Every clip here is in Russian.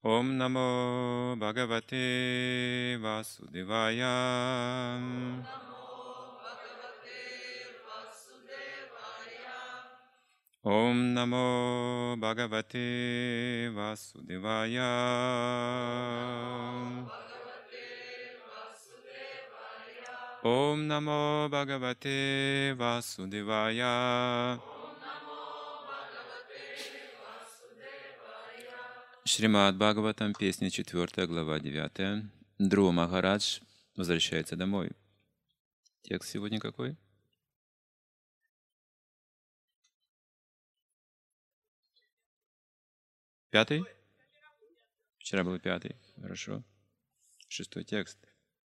Om Namo Bhagavate Vasudevaya. Om Namo Bhagavate Vasudevaya. Om Namo Bhagavate Vasudevaya. Шримад Бхагаватам, песня 4, глава 9. Друва Махарадж возвращается домой. Текст сегодня какой? 5? Вчера был 5. Хорошо. 6 текст.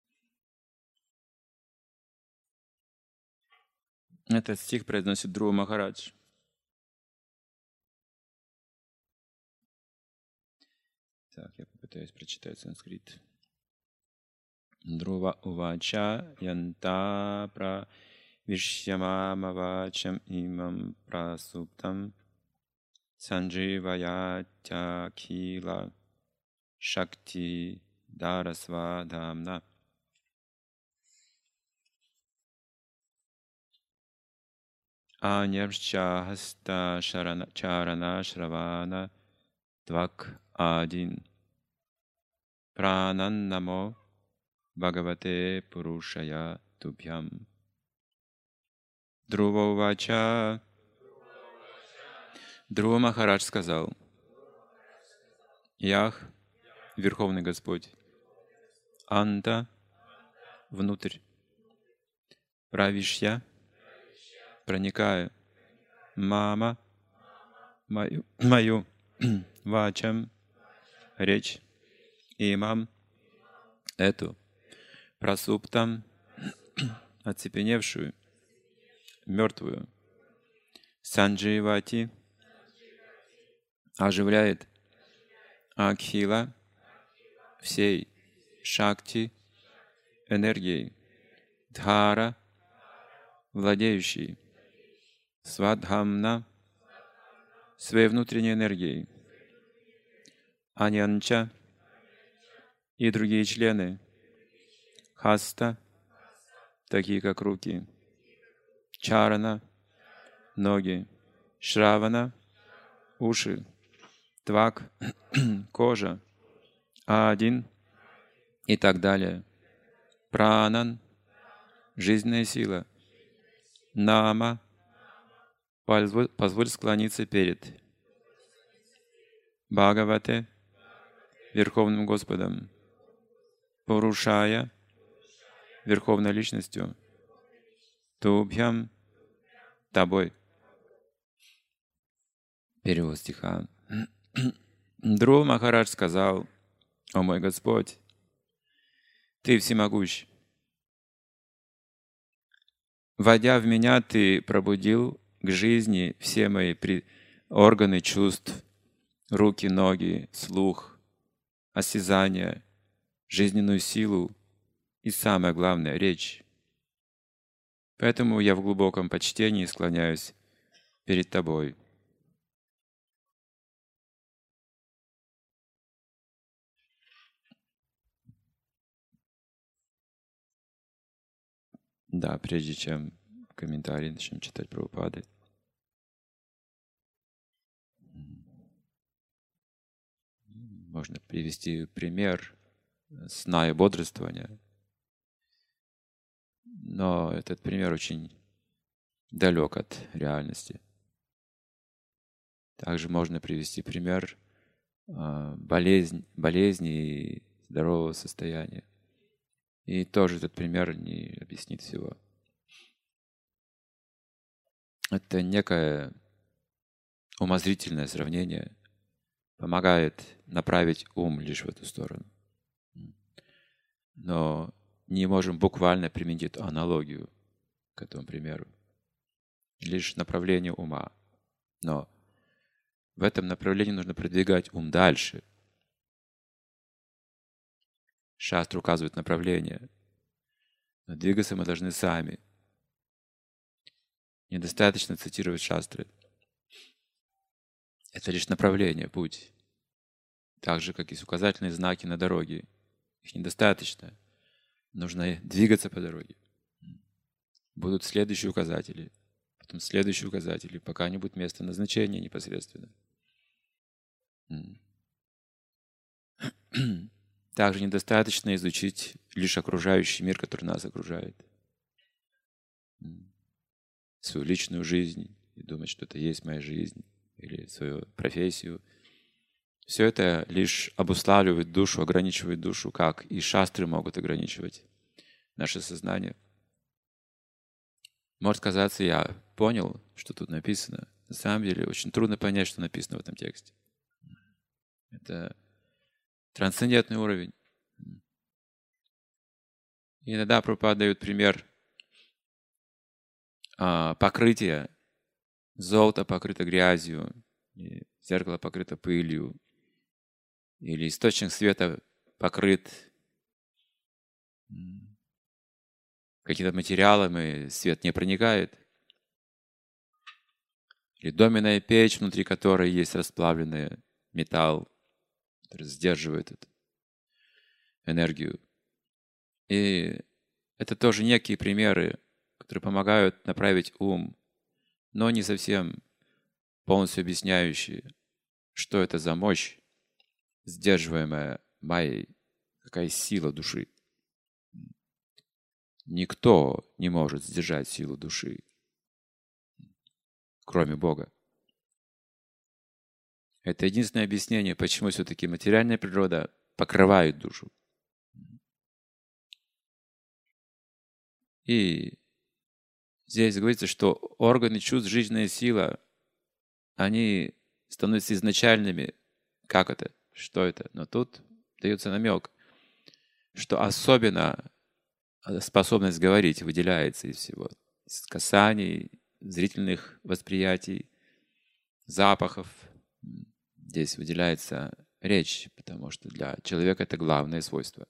Этот стих произносит Друва Махарадж. Так, я попытаюсь прочитать санскрит. Друва увача янта пра вишьямамавачам имам прасуптам сандживаятя кила шакти дарасвадамна. Аньявшча хаста чарана шравана двак один. Прананнамо Бхагавате Пурушая Тубхям. Друва увача. Друва Махарадж сказал: Ях, Верховный Господь, Анта, внутрь, Правишья, проникаю, Мама, мою, Вачам, речь, Имам, эту, Прасуптам, оцепеневшую, мертвую, Сандживати, оживляет, Акхила, всей, Шакти, энергией, Дхара, владеющий, Свадхамна, своей внутренней энергией, Аньянча и другие члены, Хаста, такие как руки, Чарана, ноги, Шравана, уши, Твак, кожа, А1 и так далее. Пранан, жизненная сила. Нама, позволь склониться перед Бхагавате, Верховным Господом, Пурушая, Верховной Личностью, Тубхям, тобой. Перевод стиха. Друва Махарадж сказал: «О мой Господь, Ты всемогущ. Войдя в меня, Ты пробудил к жизни все мои органы чувств, руки, ноги, слух, осязание, жизненную силу и, самое главное, речь. Поэтому я в глубоком почтении склоняюсь перед Тобой». Да, прежде чем комментарии начнем читать Прабхупады. Можно привести пример сна и бодрствования. Но этот пример очень далек от реальности. Также можно привести пример болезни и здорового состояния. И тоже этот пример не объяснит всего. Это некое умозрительное сравнение, помогает направить ум лишь в эту сторону. Но не можем буквально применить эту аналогию к этому примеру. Лишь направление ума. Но в этом направлении нужно продвигать ум дальше. Шастра указывает направление. Но двигаться мы должны сами. Недостаточно цитировать шастры. Это лишь направление, путь. Так же, как есть указательные знаки на дороге. Их недостаточно. Нужно двигаться по дороге. Будут следующие указатели, потом следующие указатели, пока не будет места назначения непосредственно. Также недостаточно изучить лишь окружающий мир, который нас окружает. Свою личную жизнь и думать, что это есть моя жизнь, или свою профессию. Все это лишь обуславливает душу, ограничивает душу, как и шастры могут ограничивать наше сознание. Может казаться, я понял, что тут написано. На самом деле очень трудно понять, что написано в этом тексте. Это трансцендентный уровень. И иногда Прабхупада дает пример покрытия. Золото покрыто грязью, зеркало покрыто пылью, или источник света покрыт каким-то материалом, и свет не проникает. Или доменная печь, внутри которой есть расплавленный металл, который сдерживает эту энергию. И это тоже некие примеры, которые помогают направить ум, но не совсем полностью объясняющие, что это за мощь, сдерживаемая майей, какая сила души. Никто не может сдержать силу души, кроме Бога. Это единственное объяснение, почему все-таки материальная природа покрывает душу. И здесь говорится, что органы чувств, жизненная сила, они становятся изначальными. Как это? Что это? Но тут дается намек, что особенно способность говорить выделяется из всего. Из касаний, зрительных восприятий, запахов. Здесь выделяется речь, потому что для человека это главное свойство.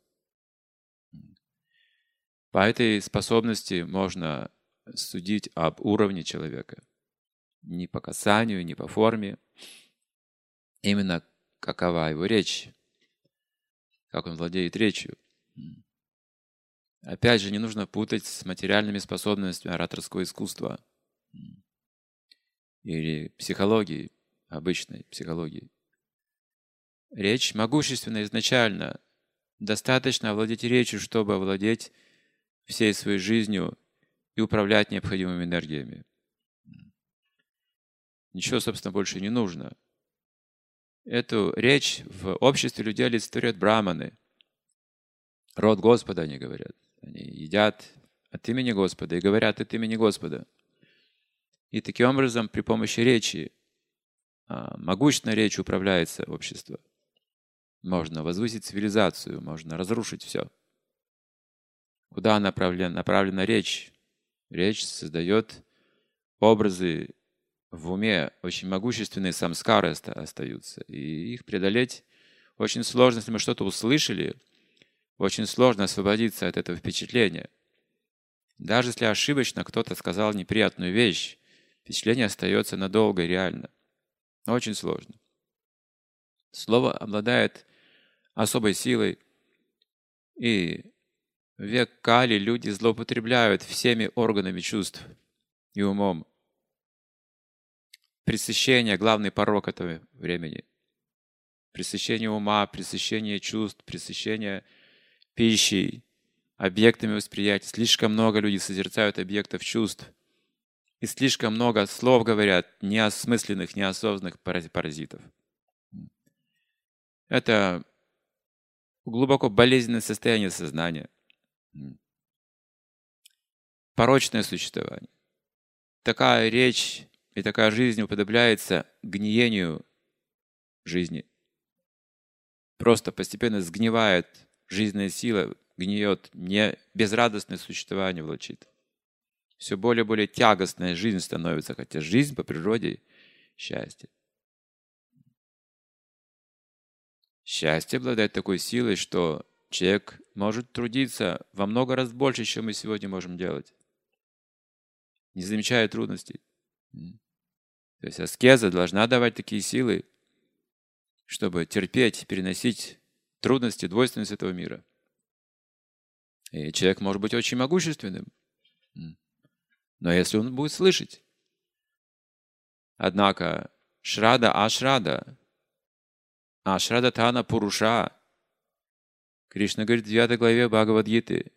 По этой способности можно судить об уровне человека. Не по касанию, не по форме. Именно какова его речь, как он владеет речью. Опять же, не нужно путать с материальными способностями ораторского искусства или психологии, обычной психологии. Речь могущественна изначально. Достаточно овладеть речью, чтобы овладеть всей своей жизнью и управлять необходимыми энергиями. Ничего, собственно, больше не нужно. Эту речь в обществе людей олицетворяют браманы. Род Господа, они говорят. Они едят от имени Господа и говорят от имени Господа. И таким образом, при помощи речи, могущественной речью управляется общество. Можно возвысить цивилизацию, можно разрушить все. Куда направлена речь? Речь создает образы в уме, очень могущественные самскары остаются. И их преодолеть очень сложно, если мы что-то услышали, очень сложно освободиться от этого впечатления. Даже если ошибочно кто-то сказал неприятную вещь, впечатление остается надолго и реально. Но очень сложно. Слово обладает особой силой, и в век Кали люди злоупотребляют всеми органами чувств и умом. Пресыщение – главный порок этого времени. Пресыщение ума, пресыщение чувств, пресыщение пищей, объектами восприятия. Слишком много людей созерцают объектов чувств. И слишком много слов говорят неосмысленных, неосознанных паразитов. Это глубоко болезненное состояние сознания. Порочное существование. Такая речь и такая жизнь уподобляется гниению жизни. Просто постепенно сгнивает жизненная сила, гниет, не безрадостное существование влачит. Все более и более тягостная жизнь становится, хотя жизнь по природе – счастье. Счастье обладает такой силой, что человек может трудиться во много раз больше, чем мы сегодня можем делать, не замечая трудностей. То есть аскеза должна давать такие силы, чтобы терпеть, переносить трудности, двойственность этого мира. И человек может быть очень могущественным, но если он будет слышать. Однако Шрада Ашрада, Ашрада Тана Пуруша, Кришна говорит в 9 главе Бхагавад-гиты,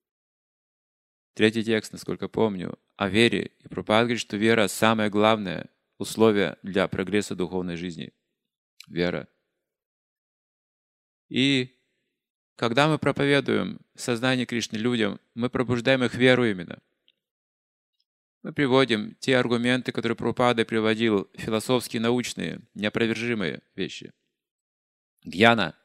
3 текст, насколько помню, о вере. И Прабхупада говорит, что вера – самое главное условие для прогресса духовной жизни. Вера. И когда мы проповедуем сознание Кришны людям, мы пробуждаем их веру именно. Мы приводим те аргументы, которые Прабхупада приводил, философские, научные, неопровержимые вещи. Гьяна.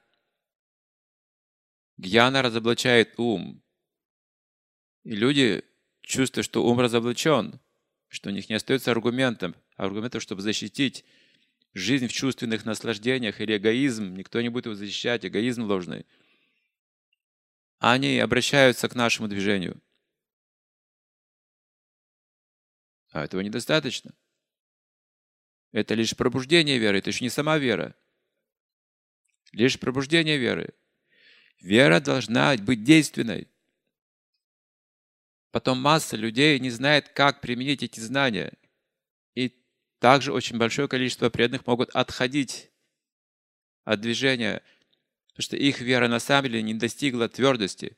Гьяна разоблачает ум. И люди чувствуют, что ум разоблачен, что у них не остается аргументов, чтобы защитить жизнь в чувственных наслаждениях или эгоизм. Никто не будет его защищать, эгоизм ложный. Они обращаются к нашему движению. А этого недостаточно. Это лишь пробуждение веры, это еще не сама вера. Лишь пробуждение веры. Вера должна быть действенной. Потом масса людей не знает, как применить эти знания. И также очень большое количество преданных могут отходить от движения, потому что их вера на самом деле не достигла твердости.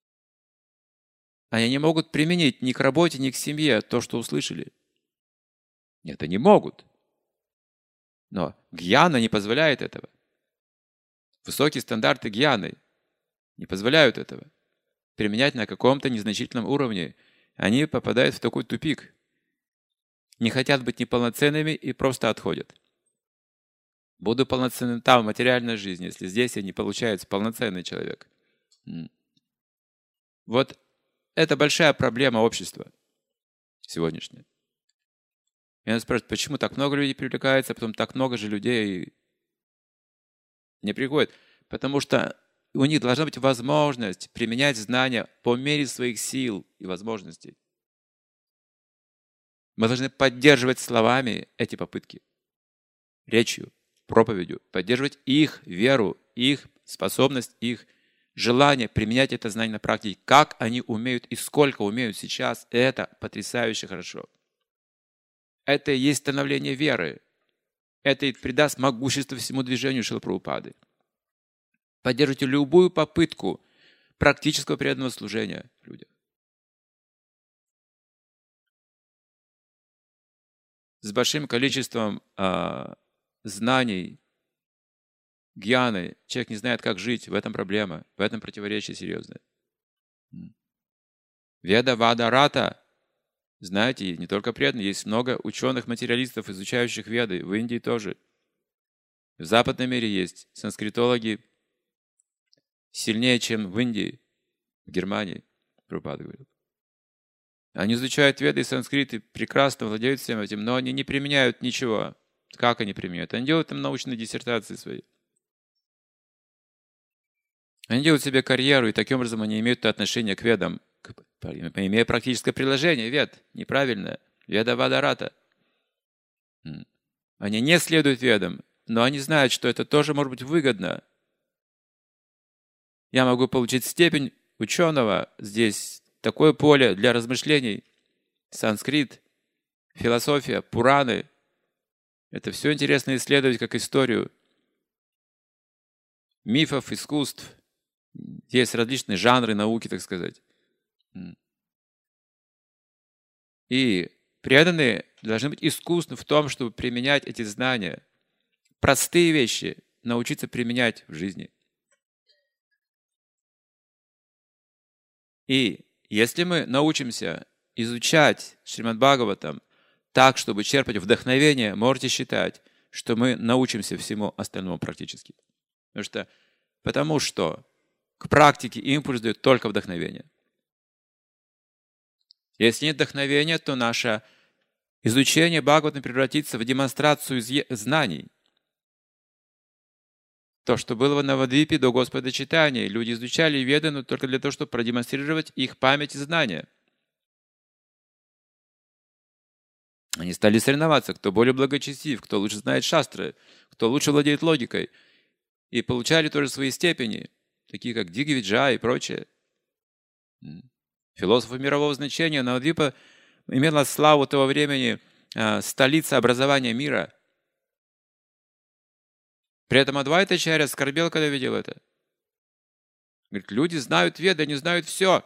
Они не могут применить ни к работе, ни к семье то, что услышали. Нет, они могут. Но гьяна не позволяет этого. Высокие стандарты гьяны не позволяют этого. Применять на каком-то незначительном уровне. Они попадают в такой тупик. Не хотят быть неполноценными и просто отходят. Буду полноценным там, в материальной жизни, если здесь я не получается полноценный человек. Вот это большая проблема общества сегодняшнего. И нас спрашивают, почему так много людей привлекается, а потом так много же людей не приходит. Потому что у них должна быть возможность применять знания по мере своих сил и возможностей. Мы должны поддерживать словами эти попытки, речью, проповедью, поддерживать их веру, их способность, их желание применять это знание на практике. Как они умеют и сколько умеют сейчас, это потрясающе хорошо. Это и есть становление веры. Это и придаст могущество всему движению Шрилы Прабхупады. Поддерживайте любую попытку практического преданного служения людям. С большим количеством знаний, гьяны, человек не знает, как жить, в этом проблема, в этом противоречие серьезное. Веда, Вада, Рата, знаете, не только преданные, есть много ученых-материалистов, изучающих Веды, в Индии тоже. В западном мире есть санскритологи сильнее, чем в Индии, в Германии, Прабхупада говорил. Они изучают Веды и санскрит и прекрасно владеют всем этим, но они не применяют ничего. Как они применяют? Они делают там научные диссертации свои. Они делают себе карьеру, и таким образом они имеют отношение к Ведам, имея практическое приложение Вед, неправильное. Веда, Вада, Рата. Они не следуют Ведам, но они знают, что это тоже может быть выгодно. Я могу получить степень ученого здесь, такое поле для размышлений, санскрит, философия, Пураны. Это все интересно исследовать как историю мифов, искусств. Есть различные жанры науки, так сказать. И преданные должны быть искусны в том, чтобы применять эти знания. Простые вещи научиться применять в жизни. И если мы научимся изучать Шримад Бхагаватам так, чтобы черпать вдохновение, можете считать, что мы научимся всему остальному практически. Потому что к практике импульс дает только вдохновение. Если нет вдохновения, то наше изучение Бхагаватам превратится в демонстрацию знаний. То, что было в Навадвипе до Господа читания. Люди изучали Веды, но только для того, чтобы продемонстрировать их память и знания. Они стали соревноваться, кто более благочестив, кто лучше знает шастры, кто лучше владеет логикой. И получали тоже свои степени, такие как Дигвиджа и прочее. Философы мирового значения, Навадвипа имела славу того времени столица образования мира. При этом Адвайтачарья скорбел, когда видел это. Говорит, люди знают Веды, они знают все.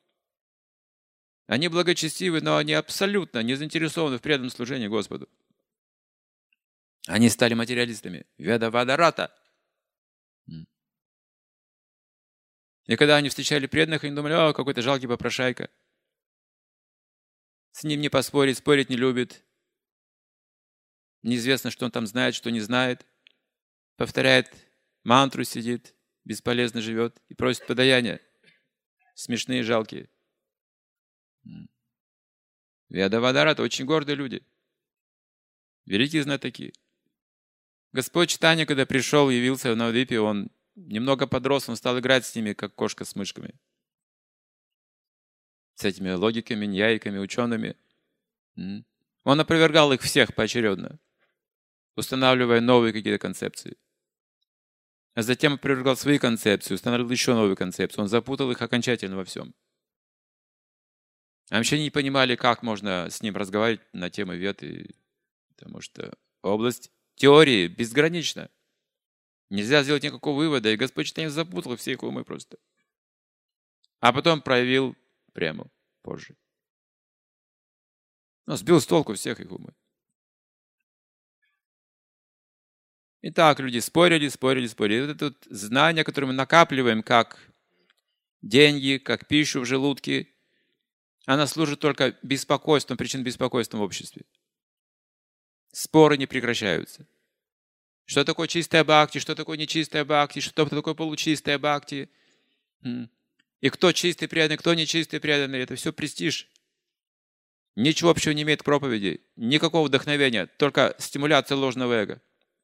Они благочестивы, но они абсолютно не заинтересованы в преданном служении Господу. Они стали материалистами. Веда Вадарата. И когда они встречали преданных, они думали, о, какой-то жалкий попрошайка. С ним не поспорить, спорить не любит. Неизвестно, что он там знает, что не знает. Повторяет мантру, сидит, бесполезно живет и просит подаяния. Смешные, жалкие. Веда Вадарата очень гордые люди. Великие знатоки. Господь Чайтанья, когда пришел, явился в Навадвипе, он немного подрос, он стал играть с ними, как кошка с мышками. С этими логиками, ньяйками, учеными. Он опровергал их всех поочередно, устанавливая новые какие-то концепции. А затем опровергал свои концепции, устанавливал еще новые концепции. Он запутал их окончательно во всем. А вообще не понимали, как можно с ним разговаривать на темы вед, потому что область теории безгранична. Нельзя сделать никакого вывода, и Господь Чайтанья запутал все их умы просто. А потом проявил прему позже. Но сбил с толку всех их умы. И так люди спорили. Вот это вот знание, которое мы накапливаем, как деньги, как пищу в желудке, она служит только беспокойством, причин беспокойства в обществе. Споры не прекращаются. Что такое чистая бхакти, что такое нечистая бхакти, что такое получистая бхакти. И кто чистый преданный, кто нечистый преданный, это все престиж. Ничего общего не имеет к проповеди, никакого вдохновения, только стимуляция ложного эго.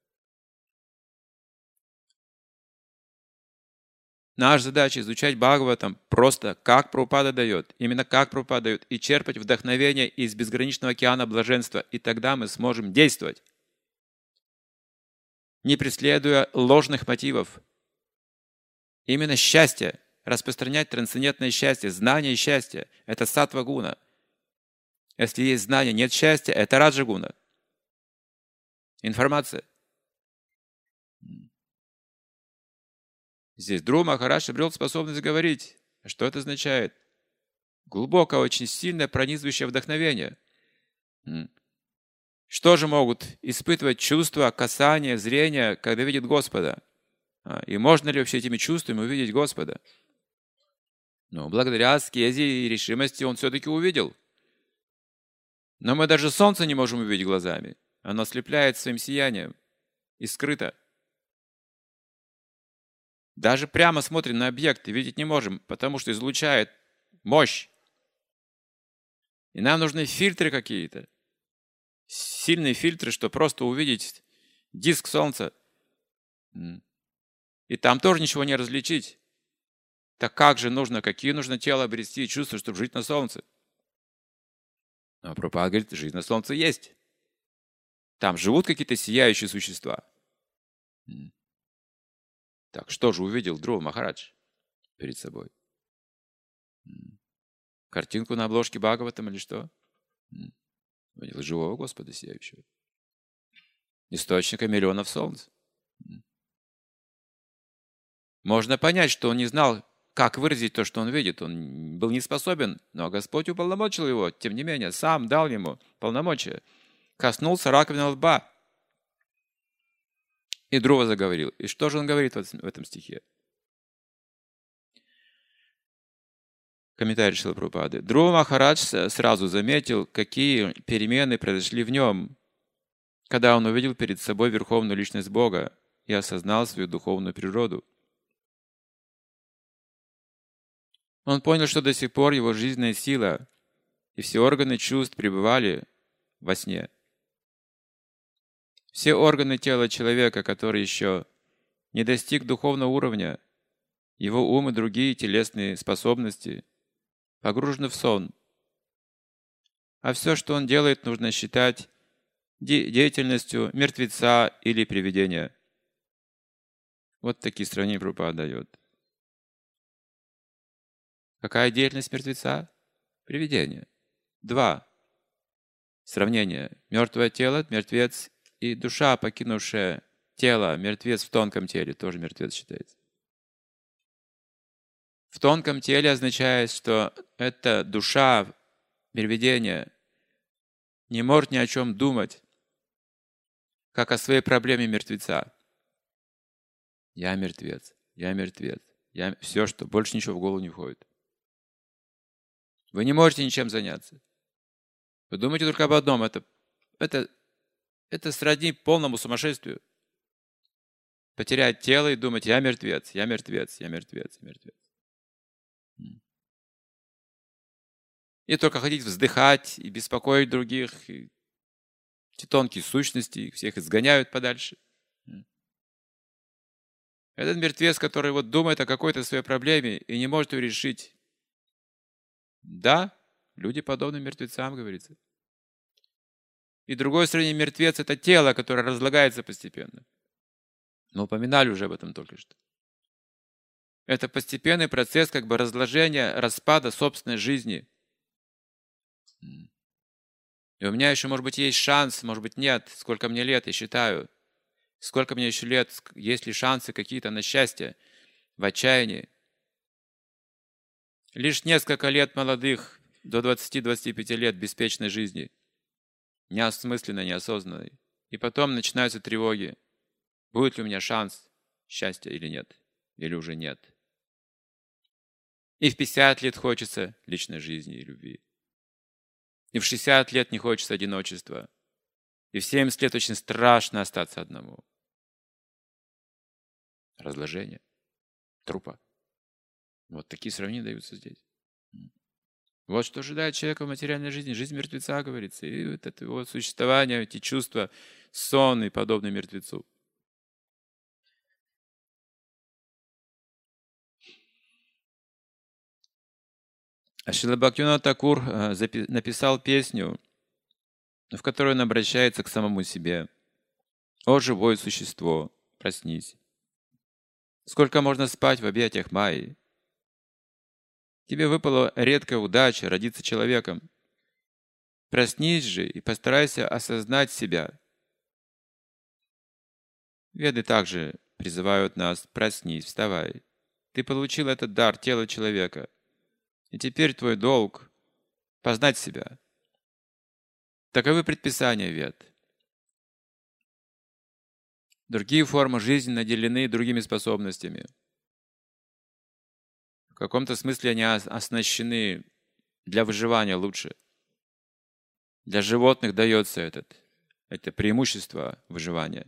Наша задача изучать Бхагаватам просто как Прабхупада дает, именно как Прабхупада дает, и черпать вдохновение из безграничного океана блаженства, и тогда мы сможем действовать, не преследуя ложных мотивов. Именно счастье, распространять трансцендентное счастье, знание и счастье – это саттва-гуна. Если есть знание, нет счастья – это раджа-гуна. Информация. Здесь Dhruva Махарадж обрел способность говорить. Что это означает? Глубокое, очень сильное, пронизывающее вдохновение. Что же могут испытывать чувства, касания, зрения, когда видят Господа? И можно ли вообще этими чувствами увидеть Господа? Но благодаря аскезе и решимости он все-таки увидел. Но мы даже солнце не можем увидеть глазами. Оно ослепляет своим сиянием и скрыто. Даже прямо смотрим на объект и видеть не можем, потому что излучает мощь. И нам нужны фильтры какие-то. Сильные фильтры, чтобы просто увидеть диск Солнца. И там тоже ничего не различить. Так как же нужно, какие нужно тело обрести и чувства, чтобы жить на Солнце? Но Прабхупада говорит, жизнь на Солнце есть. Там живут какие-то сияющие существа. Так, что же увидел Dhruva Махарадж перед собой? Картинку на обложке Бхагаватам или что? Увидел живого Господа сияющего. Источника миллионов солнц. Можно понять, что он не знал, как выразить то, что он видит. Он был не способен, но Господь уполномочил его, тем не менее, сам дал ему полномочия. Коснулся раковины лба. И Dhruva заговорил. И что же он говорит в этом стихе? Комментарий Шрилы Прабхупады. Dhruva Махарадж сразу заметил, какие перемены произошли в нем, когда он увидел перед собой Верховную Личность Бога и осознал свою духовную природу. Он понял, что до сих пор его жизненная сила и все органы чувств пребывали во сне. Все органы тела человека, который еще не достиг духовного уровня, его ум и другие телесные способности погружены в сон. А все, что он делает, нужно считать деятельностью мертвеца или привидения. Вот такие сравнения Прабхупада дает. Какая деятельность мертвеца? Привидение. 2 сравнения. Мертвое тело, мертвец, и душа, покинувшая тело, мертвец в тонком теле, тоже мертвец считается. В тонком теле означает, что эта душа, привидение, не может ни о чем думать, как о своей проблеме мертвеца. Я мертвец, я мертвец, я все, что больше ничего в голову не входит. Вы не можете ничем заняться. Вы думаете только об одном. Это сродни полному сумасшествию. Потерять тело и думать: я мертвец, я мертвец, я мертвец, я мертвец. И только ходить вздыхать и беспокоить других. И эти тонкие сущности, их всех изгоняют подальше. Этот мертвец, который вот думает о какой-то своей проблеме и не может ее решить. Да, люди подобны мертвецам, говорится. И другое сравнение: мертвец — это тело, которое разлагается постепенно. Мы упоминали уже об этом только что. Это постепенный процесс как бы разложения, распада собственной жизни. И у меня еще, может быть, есть шанс, может быть, нет. Сколько мне лет, я считаю. Сколько мне еще лет, есть ли шансы какие-то на счастье в отчаянии. Лишь несколько лет молодых, до 20-25 лет беспечной жизни. Неосмысленной, неосознанной. И потом начинаются тревоги. Будет ли у меня шанс счастья или нет? Или уже нет? И в 50 лет хочется личной жизни и любви. И в 60 лет не хочется одиночества. И в 70 лет очень страшно остаться одному. Разложение. Трупа. Вот такие сравнения даются здесь. Вот что ожидает человека в материальной жизни. Жизнь мертвеца, говорится. И вот это его существование, эти чувства, сон и подобные мертвецу. А Шрила Бхактивинода Такур написал песню, в которой он обращается к самому себе. «О, живое существо, проснись! Сколько можно спать в объятиях Майи? Тебе выпала редкая удача родиться человеком. Проснись же и постарайся осознать себя». Веды также призывают нас: проснись, вставай. Ты получил этот дар тела человека. И теперь твой долг — познать себя. Таковы предписания Вед. Другие формы жизни наделены другими способностями. В каком-то смысле они оснащены для выживания лучше. Для животных дается это преимущество выживания.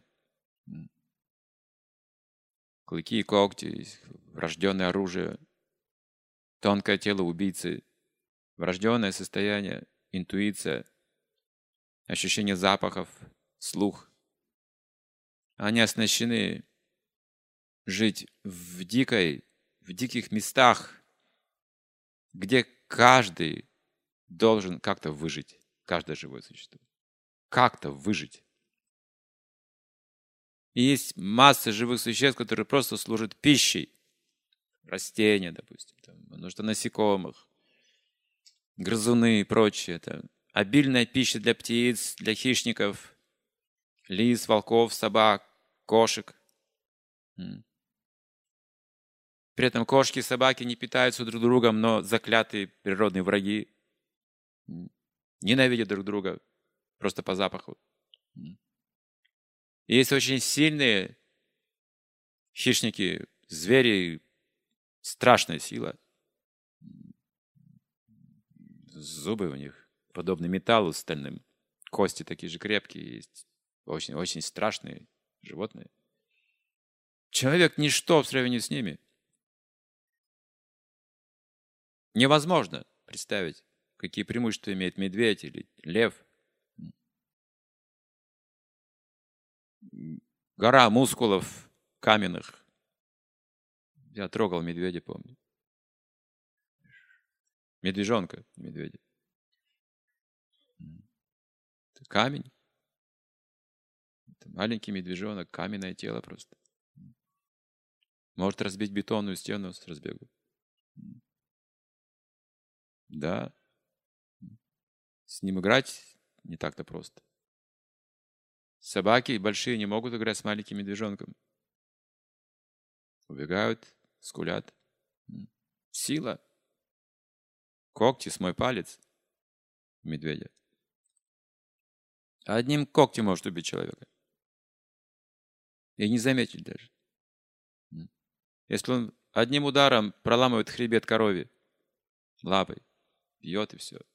Клыки и когти, врожденное оружие, тонкое тело убийцы, врожденное состояние, интуиция, ощущение запахов, слух. Они оснащены жить в диких местах, где каждый должен как-то выжить, каждое живое существо. Как-то выжить. И есть масса живых существ, которые просто служат пищей. Растения, допустим, множество насекомых, грызуны и прочее. Это обильная пища для птиц, для хищников, лис, волков, собак, кошек. При этом кошки и собаки не питаются друг другом, но заклятые природные враги. Ненавидят друг друга просто по запаху. И есть очень сильные хищники, звери, страшная сила. Зубы у них подобны металлу стальным. Кости такие же крепкие есть. Очень, очень страшные животные. Человек — ничто в сравнении с ними. Невозможно представить, какие преимущества имеет медведь или лев. Гора мускулов каменных. Я трогал медведя, помню. Медвежонка, медведя. Камень. Маленький медвежонок, каменное тело просто. Может разбить бетонную стену с разбегу. Да. С ним играть не так-то просто. Собаки большие не могут играть с маленьким медвежонком. Убегают, скулят. Сила. Когти с мой палец у медведя. Одним когтем может убить человека. И не заметить даже. Если он одним ударом проламывает хребет корове лапой, бьет и все.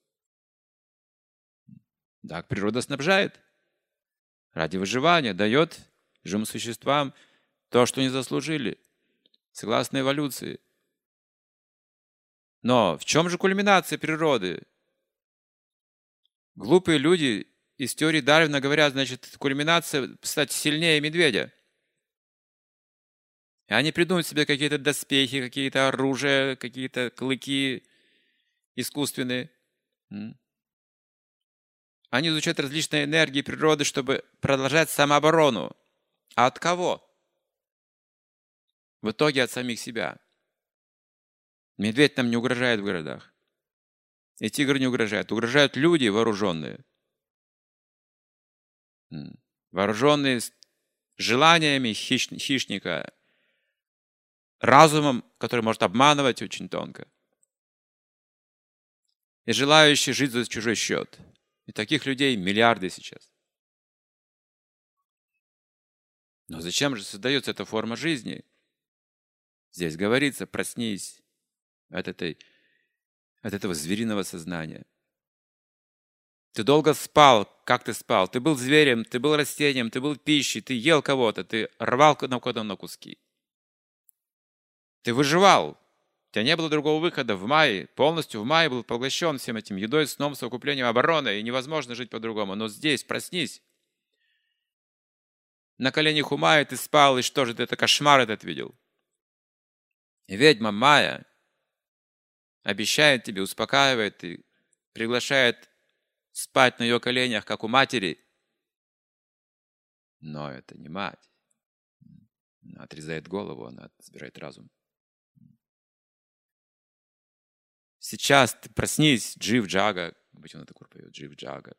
Так природа снабжает. Ради выживания дает живым существам то, что не заслужили, согласно эволюции. Но в чем же кульминация природы? Глупые люди из теории Дарвина говорят, значит, кульминация стать сильнее медведя. И они придумают себе какие-то доспехи, какие-то оружия, какие-то клыки искусственные. Они изучают различные энергии природы, чтобы продолжать самооборону. А от кого? В итоге от самих себя. Медведь нам не угрожает в городах. И тигр не угрожает. Угрожают люди вооруженные. Вооруженные желаниями хищника, разумом, который может обманывать очень тонко. И желающие жить за чужой счет. И таких людей миллиарды сейчас. Но зачем же создается эта форма жизни? Здесь говорится, проснись от этого звериного сознания. Ты долго спал. Как ты спал? Ты был зверем, ты был растением, ты был пищей, ты ел кого-то, ты рвал кого-то на куски. Ты выживал. У тебя не было другого выхода. В мае, полностью в мае был поглощен всем этим едой, сном, совокуплением, обороной, и невозможно жить по-другому. Но здесь проснись. На коленях у Майи ты спал, и что же ты, это кошмар этот видел? И ведьма Майя обещает тебе, успокаивает и приглашает спать на ее коленях, как у матери. Но это не мать. Она отрезает голову, она забирает разум. Сейчас ты проснись, Джив Джага. Быть он такой поет, Джив Джага.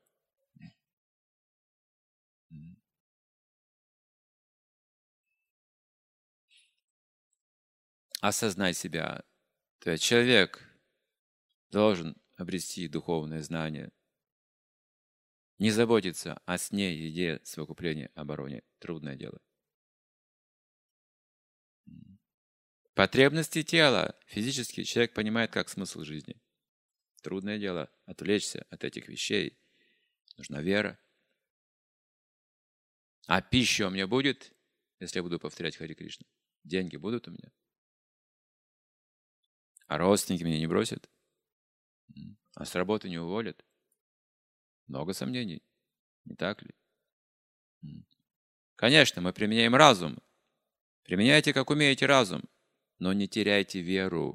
Осознай себя. То есть человек должен обрести духовное знание. Не заботиться о сне, еде, совокуплении, обороне. Трудное дело. Потребности тела. Физически человек понимает, как смысл жизни. Трудное дело отвлечься от этих вещей. Нужна вера. А пища у меня будет, если я буду повторять Хари Кришна? Деньги будут у меня? А родственники меня не бросят? А с работы не уволят? Много сомнений. Не так ли? Конечно, мы применяем разум. Применяйте, как умеете, разум. Но не теряйте веру.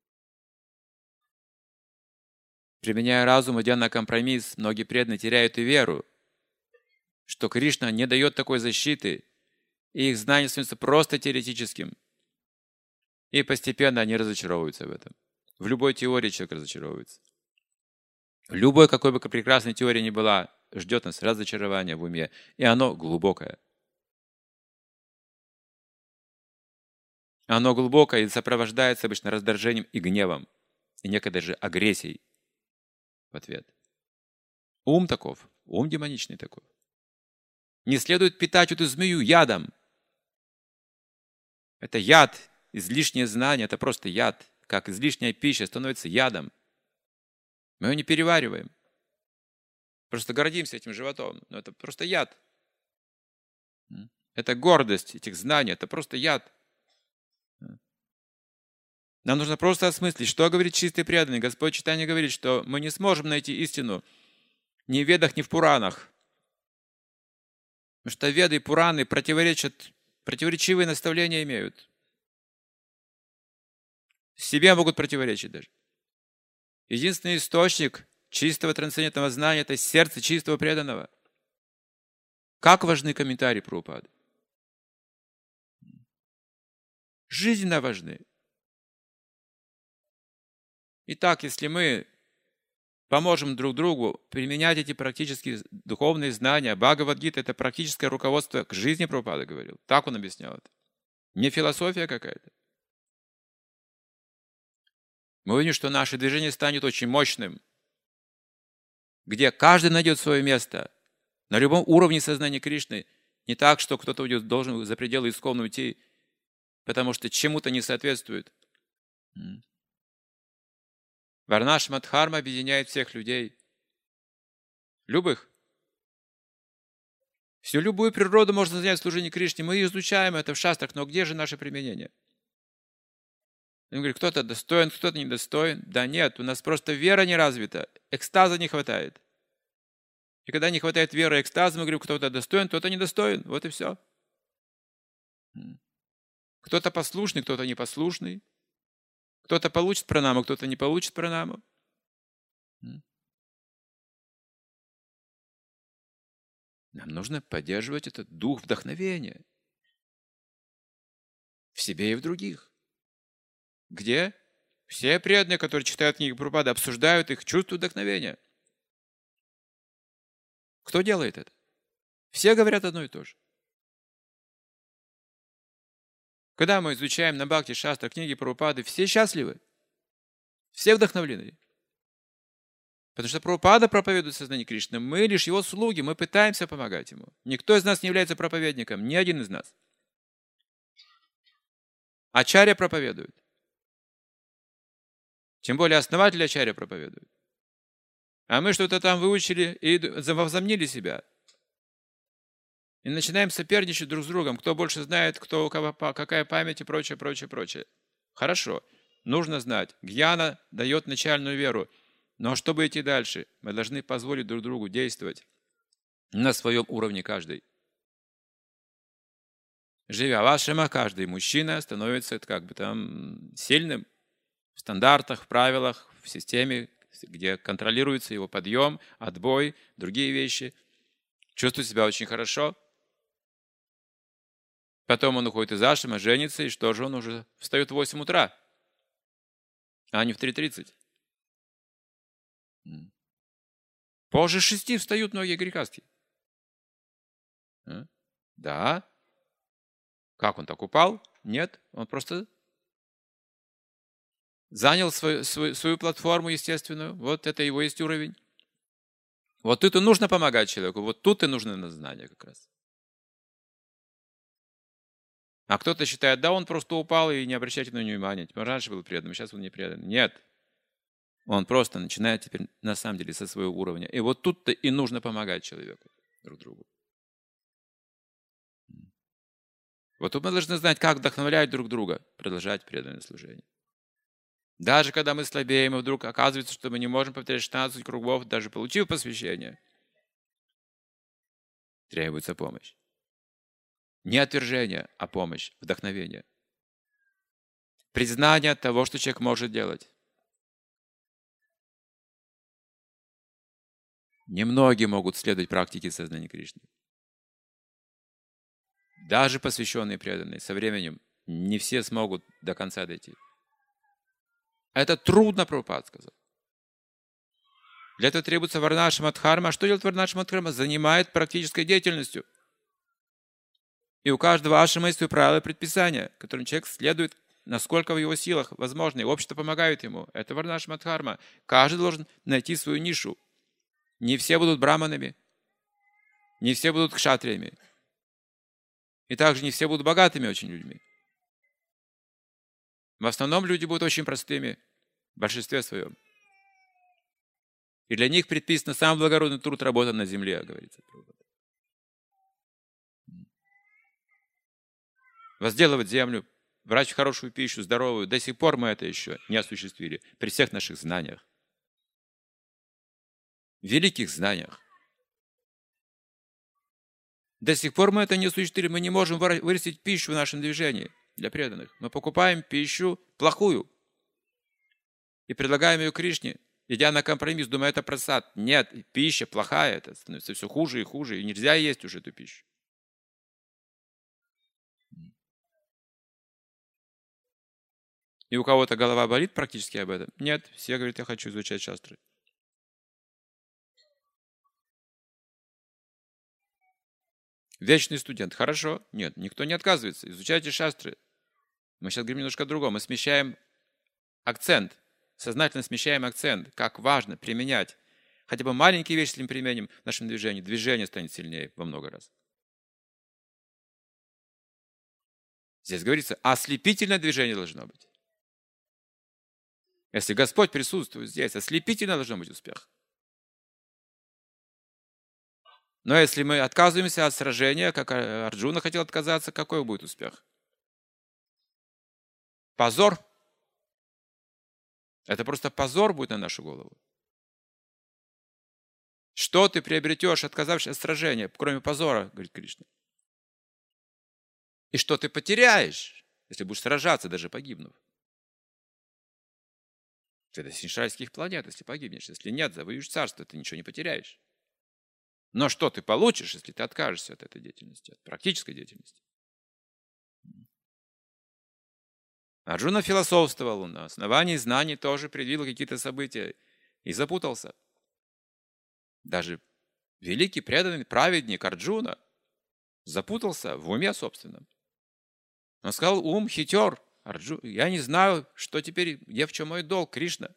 Применяя разум, идя на компромисс, многие преданные теряют и веру, что Кришна не дает такой защиты, и их знание становится просто теоретическим. И постепенно они разочаровываются в этом. В любой теории человек разочаровывается. В любой, какой бы прекрасной теории ни была, ждет нас разочарование в уме, и оно глубокое. Оно глубокое и сопровождается обычно раздражением и гневом, и некогда же агрессией в ответ. Ум таков, ум демоничный таков. Не следует питать эту змею ядом. Это яд, излишнее знание, это просто яд. Как излишняя пища становится ядом. Мы ее не перевариваем. Просто гордимся этим животом, но это просто яд. Это гордость этих знаний, это просто яд. Нам нужно просто осмыслить, что говорит чистый преданный. Господь Чайтанья говорит, что мы не сможем найти истину ни в Ведах, ни в Пуранах. Потому что Веды и Пураны противоречивые наставления имеют. Себе могут противоречить даже. Единственный источник чистого трансцендентного знания – это сердце чистого преданного. Как важны комментарии Прабхупады? Жизненно важны. Итак, если мы поможем друг другу применять эти практические духовные знания, Бхагавад-гита – это практическое руководство к жизни, Прабхупада говорил. Так он объяснял это. Не философия какая-то. Мы увидим, что наше движение станет очень мощным, где каждый найдет свое место на любом уровне сознания Кришны. Не так, что кто-то должен за пределы исконно уйти, потому что чему-то не соответствует. Варнашрама дхарма объединяет всех людей. Любых. Всю любую природу можно занять в служении Кришне. Мы изучаем это в шастрах, но где же наше применение? Он говорит, кто-то достоин, кто-то недостоин. Да нет, у нас просто вера не развита, экстаза не хватает. И когда не хватает веры и экстаза, мы говорим, кто-то достоин, кто-то недостоин. Вот и все. Кто-то послушный, кто-то непослушный. Кто-то получит пранаму, кто-то не получит пранаму. Нам нужно поддерживать этот дух вдохновения в себе и в других. Где все преданные, которые читают книги Прабхупады, обсуждают их, чувствуют вдохновение. Кто делает это? Все говорят одно и то же. Когда мы изучаем на Бхакти Шастра книги Прабхупады, все счастливы, все вдохновлены. Потому что Прабхупада проповедует сознание Кришны, мы лишь его слуги, мы пытаемся помогать ему. Никто из нас не является проповедником, ни один из нас. Ачарья проповедует. Тем более основатель Ачарья проповедует. А мы что-то там выучили и возомнили себя. И начинаем соперничать друг с другом, кто больше знает, кто у кого какая память и прочее, прочее, прочее. Хорошо, нужно знать. Гьяна дает начальную веру. Но чтобы идти дальше, мы должны позволить друг другу действовать на своем уровне каждый. Живя в ашрама, каждый мужчина становится как бы там сильным в стандартах, в правилах, в системе, где контролируется его подъем, отбой, другие вещи. Чувствует себя очень хорошо. Потом он уходит из ашрама, женится, и что же он уже встает в 8 утра, а не в 3:30. Позже 6 встают многие грехастки. Да. Как он так упал? Нет, он просто занял свою платформу естественную. Вот это его есть уровень. Вот тут и нужно помогать человеку, вот тут и нужно знание как раз. А кто-то считает, да, он просто упал и не обращайте на него внимания. Он раньше был преданным, сейчас он не предан. Нет. Он просто начинает теперь на самом деле со своего уровня. И вот тут-то и нужно помогать человеку, друг другу. Вот тут мы должны знать, как вдохновлять друг друга, продолжать преданное служение. Даже когда мы слабеем, и вдруг оказывается, что мы не можем повторять 16 кругов, даже получив посвящение, требуется помощь. Не отвержение, а помощь, вдохновение. Признание того, что человек может делать. Немногие могут следовать практике сознания Кришны. Даже посвященные преданные со временем не все смогут до конца дойти. Это трудно, Прабхупада сказал. Для этого требуется варнашрама дхарма. А что делает варнашрама дхарма? Занимает практической деятельностью. И у каждого ашрама есть свои правила и предписания, которым человек следует, насколько в его силах возможно. И общество помогает ему. Это варнашрама дхарма. Каждый должен найти свою нишу. Не все будут браманами, не все будут кшатриями. И также не все будут богатыми очень людьми. В основном люди будут очень простыми, в большинстве своем. И для них предписано самый благородный труд работы на земле, говорится. Возделывать землю, брать хорошую пищу, здоровую. До сих пор мы это еще не осуществили при всех наших знаниях. Великих знаниях. До сих пор мы это не осуществили. Мы не можем вырастить пищу в нашем движении для преданных. Мы покупаем пищу плохую и предлагаем ее Кришне. идя на компромисс, думая, это просад. Нет, пища плохая, это становится все хуже и хуже, и нельзя есть уже эту пищу. И у кого-то голова болит практически об этом? Нет, все говорят, я хочу изучать шастры. Вечный студент. Хорошо. Нет, никто не отказывается. Изучайте шастры. Мы сейчас говорим немножко о другом. Мы смещаем акцент. Сознательно смещаем акцент. Как важно применять. Хотя бы маленькие вещи, если мы применим в нашем движении, движение станет сильнее во много раз. Здесь говорится, ослепительное движение должно быть. Если Господь присутствует здесь, ослепительно должно быть успех. Но если мы отказываемся от сражения, как Арджуна хотел отказаться, какой будет успех? Позор. Это просто позор будет на нашу голову. Что ты приобретешь, отказавшись от сражения, кроме позора, говорит Кришна? И что ты потеряешь, если будешь сражаться, даже погибнув? Ты достигнешь райских планет, если погибнешь. Если нет, завоюешь царство, ты ничего не потеряешь. Но что ты получишь, если ты откажешься от этой деятельности, от практической деятельности? Арджуна философствовал, на основании знаний тоже предвидел какие-то события и запутался. Даже великий преданный праведник Арджуна запутался в уме собственном. Он сказал, ум хитер, я не знаю, что теперь, где в чем мой долг, Кришна.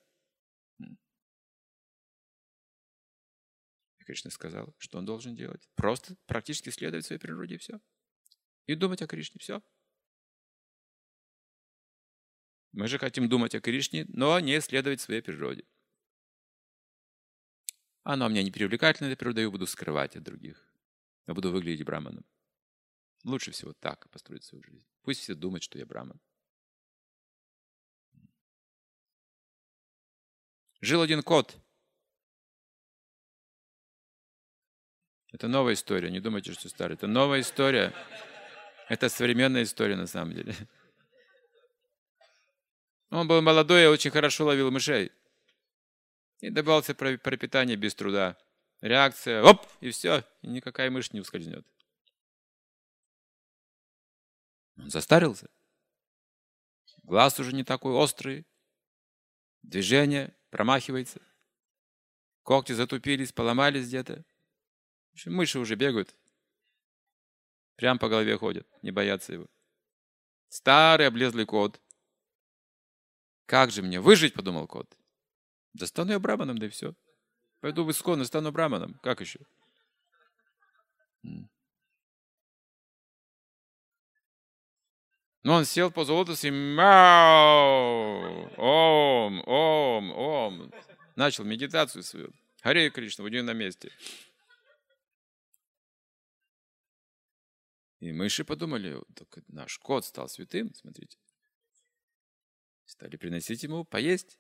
И Кришна сказал, что он должен делать. Просто практически следовать своей природе и все. И думать о Кришне, все. Мы же хотим думать о Кришне, но не следовать своей природе. Оно мне не привлекательно, эта природа, я буду скрывать от других. Я буду выглядеть браманом. Лучше всего так построить свою жизнь. Пусть все думают, что я браман. Жил один кот. Это новая история, не думайте, что старая. Это новая история. Это современная история на самом деле. Он был молодой и очень хорошо ловил мышей. И добивался пропитания без труда. Реакция, оп, и все, и никакая мышь не ускользнет. Он застарился. Глаз уже не такой острый. Движение промахивается. Когти затупились, поломались где-то. В общем, мыши уже бегают. Прям по голове ходят, не боятся его. Старый облезлый кот. Как же мне выжить, подумал кот. Да стану я браманом, да и все. Пойду в Искон и стану браманом. Как еще? Но он сел по золоту и мяу, ом. Начал медитацию свою. Харе Кришна, уйди на месте. И мыши подумали, так наш кот стал святым, смотрите. Стали приносить ему поесть.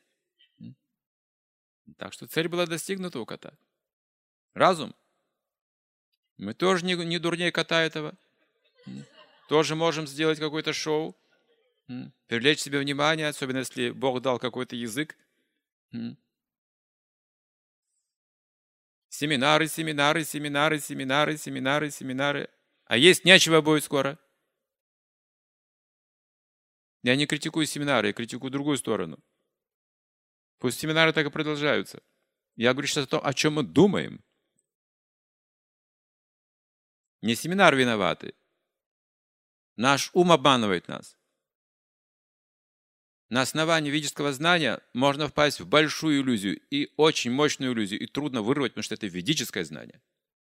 Так что цель была достигнута у кота. Разум. Мы тоже не дурнее кота этого. Тоже можем сделать какое-то шоу. Привлечь себе внимание, особенно если Бог дал какой-то язык. Семинары. А есть нечего будет скоро. Я не критикую семинары, я критикую другую сторону. Пусть семинары так и продолжаются. Я говорю сейчас о том, о чем мы думаем. Не семинары виноваты. Наш ум обманывает нас. На основании ведического знания можно впасть в большую иллюзию и очень мощную иллюзию, и трудно вырвать, потому что это ведическое знание.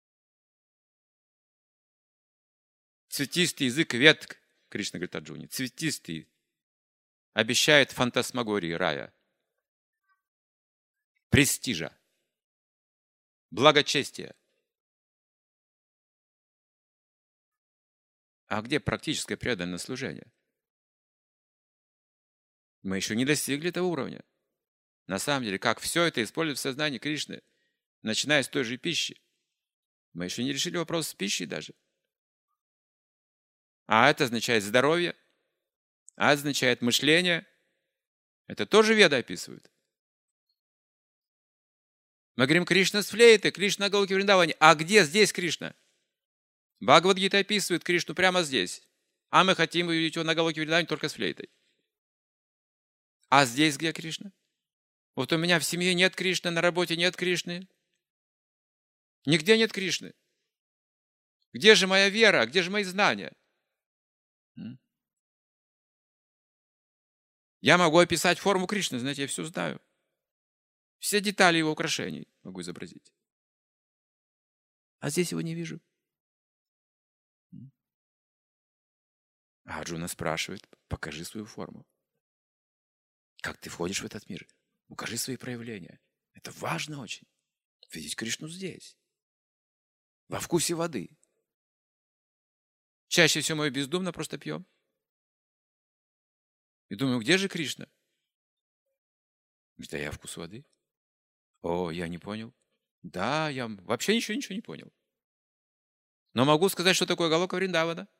Цветистый язык ветк, Кришна говорит Арджуне, цветистый, обещает фантасмагории рая, престижа, благочестия. А где практическое преданное служение? Мы еще не достигли этого уровня. На самом деле, как все это используется в сознании Кришны, начиная с той же пищи. Мы еще не решили вопрос с пищей даже. А это означает здоровье, а это означает мышление. Это тоже Веды описывают. Мы говорим, Кришна с флейты, Кришна на Галоке Вриндаване. А где здесь Кришна? Бхагавад-гита описывает Кришну прямо здесь. А мы хотим увидеть его на Галоке Вриндаване только с флейтой. А здесь где Кришна? Вот у меня в семье нет Кришны, на работе нет Кришны. Нигде нет Кришны. Где же моя вера? Где же мои знания? Я могу описать форму Кришны, знаете, я все знаю. Все детали его украшений могу изобразить. А здесь его не вижу. А Арджуна спрашивает, покажи свою форму. Как ты входишь в этот мир? Укажи свои проявления. Это важно очень. Видеть Кришну здесь. Во вкусе воды. Чаще всего мы бездумно просто пьем. И думаю, где же Кришна? Говорит, а я вкус воды. О, я не понял. Да, я вообще ничего не понял. Но могу сказать, что такое Галока Вриндавана.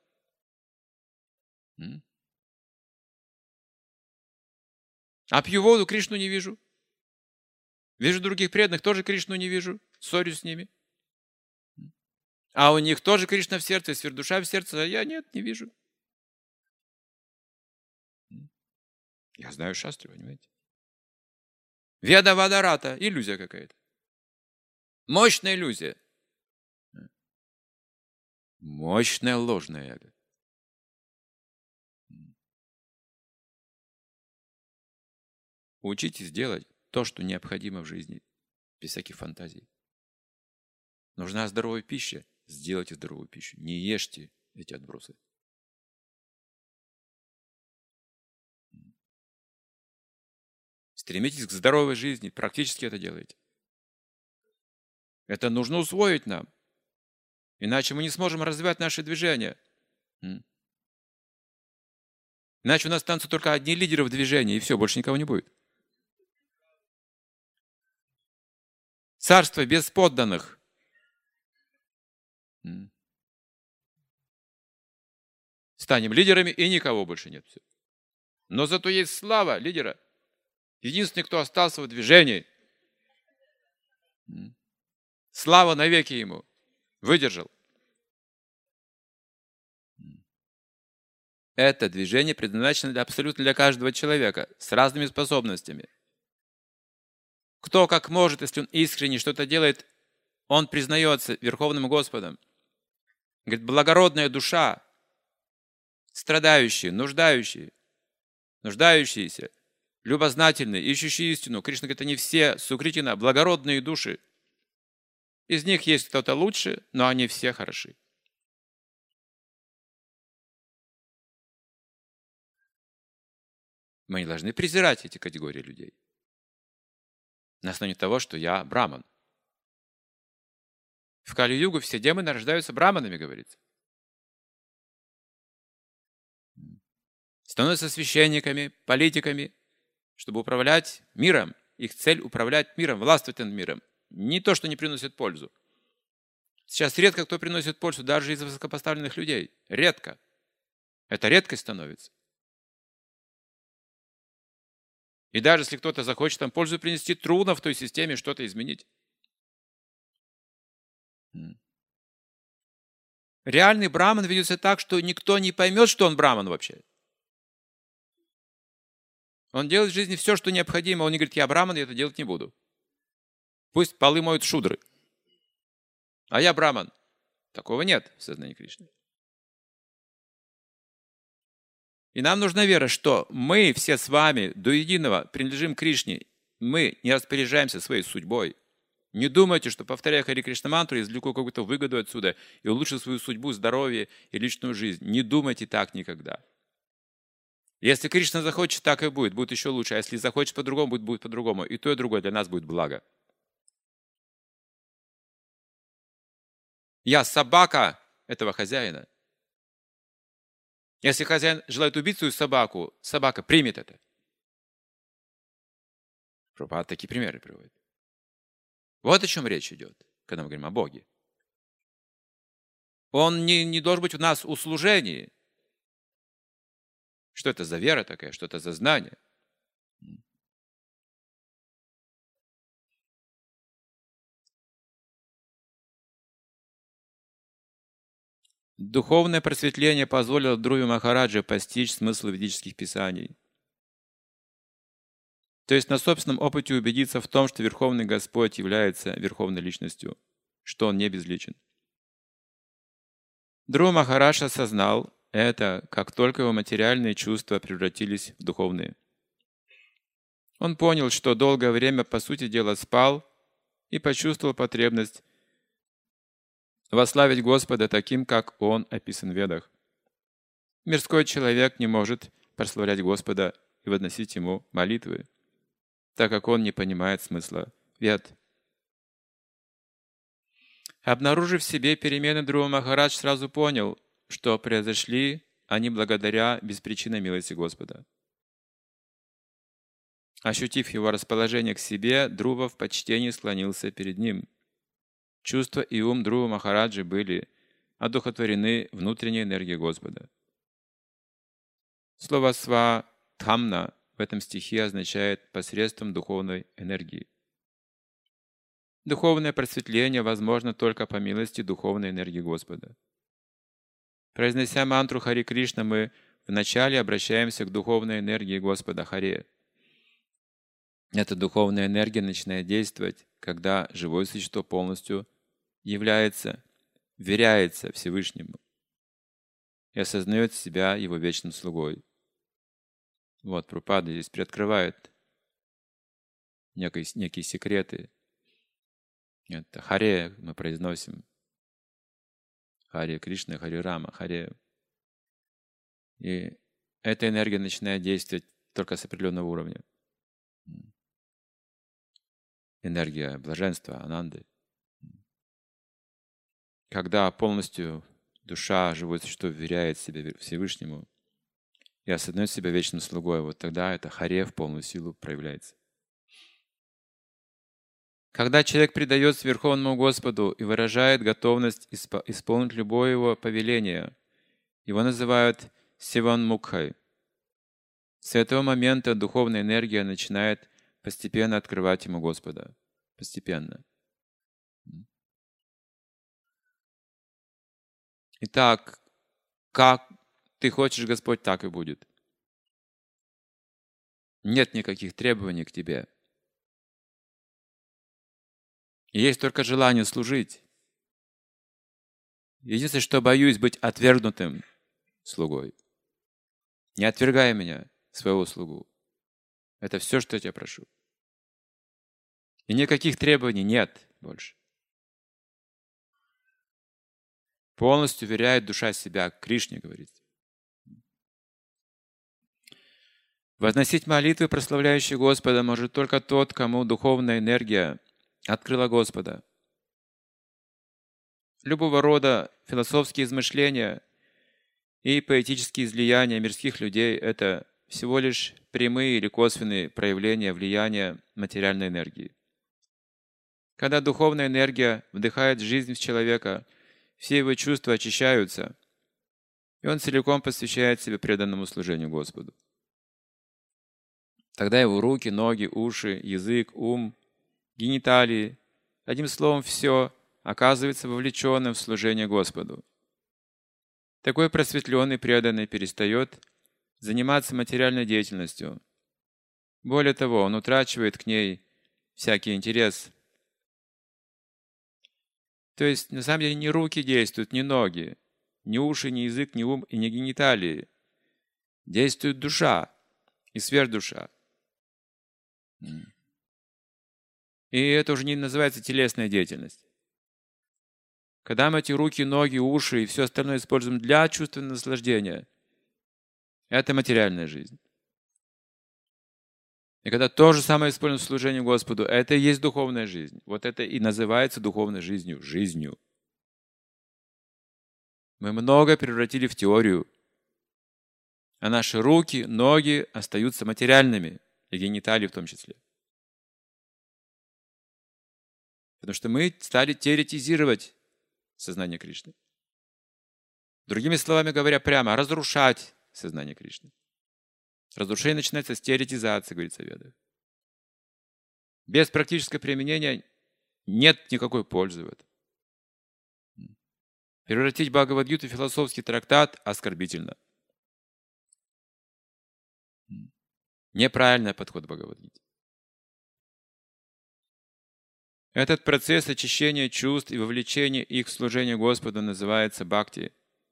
А пью воду, Кришну не вижу. Вижу других преданных, тоже Кришну не вижу. Ссорюсь с ними. А у них тоже Кришна в сердце, сверхдуша в сердце, а я нет, не вижу. Я знаю шастру, понимаете? Веда Вадарата, иллюзия какая-то. Мощная иллюзия. Мощное ложное эго. Учитесь делать то, что необходимо в жизни, без всяких фантазий. Нужна здоровая пища, сделайте здоровую пищу. Не ешьте эти отбросы. Стремитесь к здоровой жизни, практически это делайте. Это нужно усвоить нам. Иначе мы не сможем развивать наши движения. Иначе у нас останутся только одни лидеры в движении, и все, больше никого не будет. Царство без подданных. Станем лидерами, и никого больше нет. Все. Но зато есть слава лидера. Единственный, кто остался в движении. Слава навеки ему. Выдержал. Это движение предназначено абсолютно для каждого человека с разными способностями. Кто как может, если он искренне что-то делает, он признается Верховным Господом. Говорит, благородная душа, страдающие, нуждающиеся, любознательные, ищущие истину. Кришна говорит, они все сукритина, благородные души. Из них есть кто-то лучше, но они все хороши. Мы не должны презирать эти категории людей. На основе того, что я браман. В Кали-югу все демоны рождаются браманами, говорится. Становятся священниками, политиками, чтобы управлять миром. Их цель – управлять миром, властвовать над миром. Не то, что не приносит пользу. Сейчас редко кто приносит пользу, даже из высокопоставленных людей. Редко. Это редкость становится. И даже если кто-то захочет там пользу принести, трудно в той системе что-то изменить. Реальный браман ведется так, что никто не поймет, что он браман вообще. Он делает в жизни все, что необходимо. Он не говорит, я браман, я это делать не буду. Пусть полы моют шудры. А я браман. Такого нет в сознании Кришны. И нам нужна вера, что мы все с вами до единого принадлежим Кришне. Мы не распоряжаемся своей судьбой. Не думайте, что, повторяя Хари Кришна мантру, извлеку какую-то выгоду отсюда и улучшу свою судьбу, здоровье и личную жизнь. Не думайте так никогда. Если Кришна захочет, так и будет. Будет еще лучше. А если захочет по-другому, будет по-другому. И то, и другое для нас будет благо. Я собака этого хозяина. Если хозяин желает убить свою собаку, собака примет это. Прабхупада такие примеры приводит. Вот о чем речь идет, когда мы говорим о Боге. Он не должен быть у нас в услужении. Что это за вера такая, что это за знание? Духовное просветление позволило Друве Махараджи постичь смысл ведических писаний. То есть на собственном опыте убедиться в том, что Верховный Господь является Верховной Личностью, что Он не безличен. Друва Махарадж осознал это, как только его материальные чувства превратились в духовные. Он понял, что долгое время, по сути дела, спал и почувствовал потребность восславить Господа таким, как Он описан в Ведах. Мирской человек не может прославлять Господа и возносить Ему молитвы, так как он не понимает смысла Вед. Обнаружив в себе перемены, Друва Махарадж сразу понял, что произошли они благодаря беспричинной милости Господа. Ощутив его расположение к себе, Друва в почтении склонился перед ним. Чувства и ум Друвы Махараджи были одухотворены внутренней энергией Господа. Слово «сватхамна» в этом стихе означает «посредством духовной энергии». Духовное просветление возможно только по милости духовной энергии Господа. Произнося мантру Хари Кришна, мы вначале обращаемся к духовной энергии Господа Харе. Эта духовная энергия начинает действовать, когда живое существо полностью вверяется Всевышнему и осознает себя его вечным слугой. Вот, Прабхупада здесь приоткрывает некие секреты. Это Харе мы произносим. Харе Кришна, Харе Рама, Харе. И эта энергия начинает действовать только с определенного уровня. Энергия блаженства, ананды. Когда полностью душа, живое существо вверяет себя Всевышнему и осознает себя вечным слугой, вот тогда это Харе в полную силу проявляется. Когда человек предается Верховному Господу и выражает готовность исполнить любое его повеление, его называют Сиванмукхой. С этого момента духовная энергия начинает постепенно открывать ему Господа. Постепенно. Итак, как ты хочешь, Господь, так и будет. Нет никаких требований к тебе. Есть только желание служить. Единственное, что боюсь быть отвергнутым слугой. Не отвергай меня, своего слугу. Это все, что я тебя прошу. И никаких требований нет больше. Полностью уверяет душа себя, Кришне говорит. Возносить молитвы, прославляющие Господа, может только тот, кому духовная энергия открыла Господа. Любого рода философские измышления и поэтические излияния мирских людей – это всего лишь прямые или косвенные проявления влияния материальной энергии. Когда духовная энергия вдыхает жизнь в человека, все его чувства очищаются, и он целиком посвящает себя преданному служению Господу. Тогда его руки, ноги, уши, язык, ум, гениталии, одним словом, все оказывается вовлеченным в служение Господу. Такой просветленный преданный перестает заниматься материальной деятельностью. Более того, он утрачивает к ней всякий интерес. То есть, на самом деле, не руки действуют, не ноги, ни уши, ни язык, ни ум и ни гениталии. Действует душа и сверхдуша. И это уже не называется телесная деятельность. Когда мы эти руки, ноги, уши и все остальное используем для чувственного наслаждения, это материальная жизнь. И когда то же самое используем в служении Господу, это и есть духовная жизнь. Вот это и называется духовной жизнью. Жизнью. Мы много превратили в теорию. А наши руки, ноги остаются материальными. И гениталии в том числе. Потому что мы стали теоретизировать сознание Кришны. Другими словами говоря, прямо разрушать сознание Кришны. Разрушение начинается с теоретизации, говорится в Ведах. Без практического применения нет никакой пользы в этом. Превратить Бхагавад-гиту в философский трактат оскорбительно. Неправильный подход к Бхагавад-гите. Этот процесс очищения чувств и вовлечения их в служение Господу называется бхакти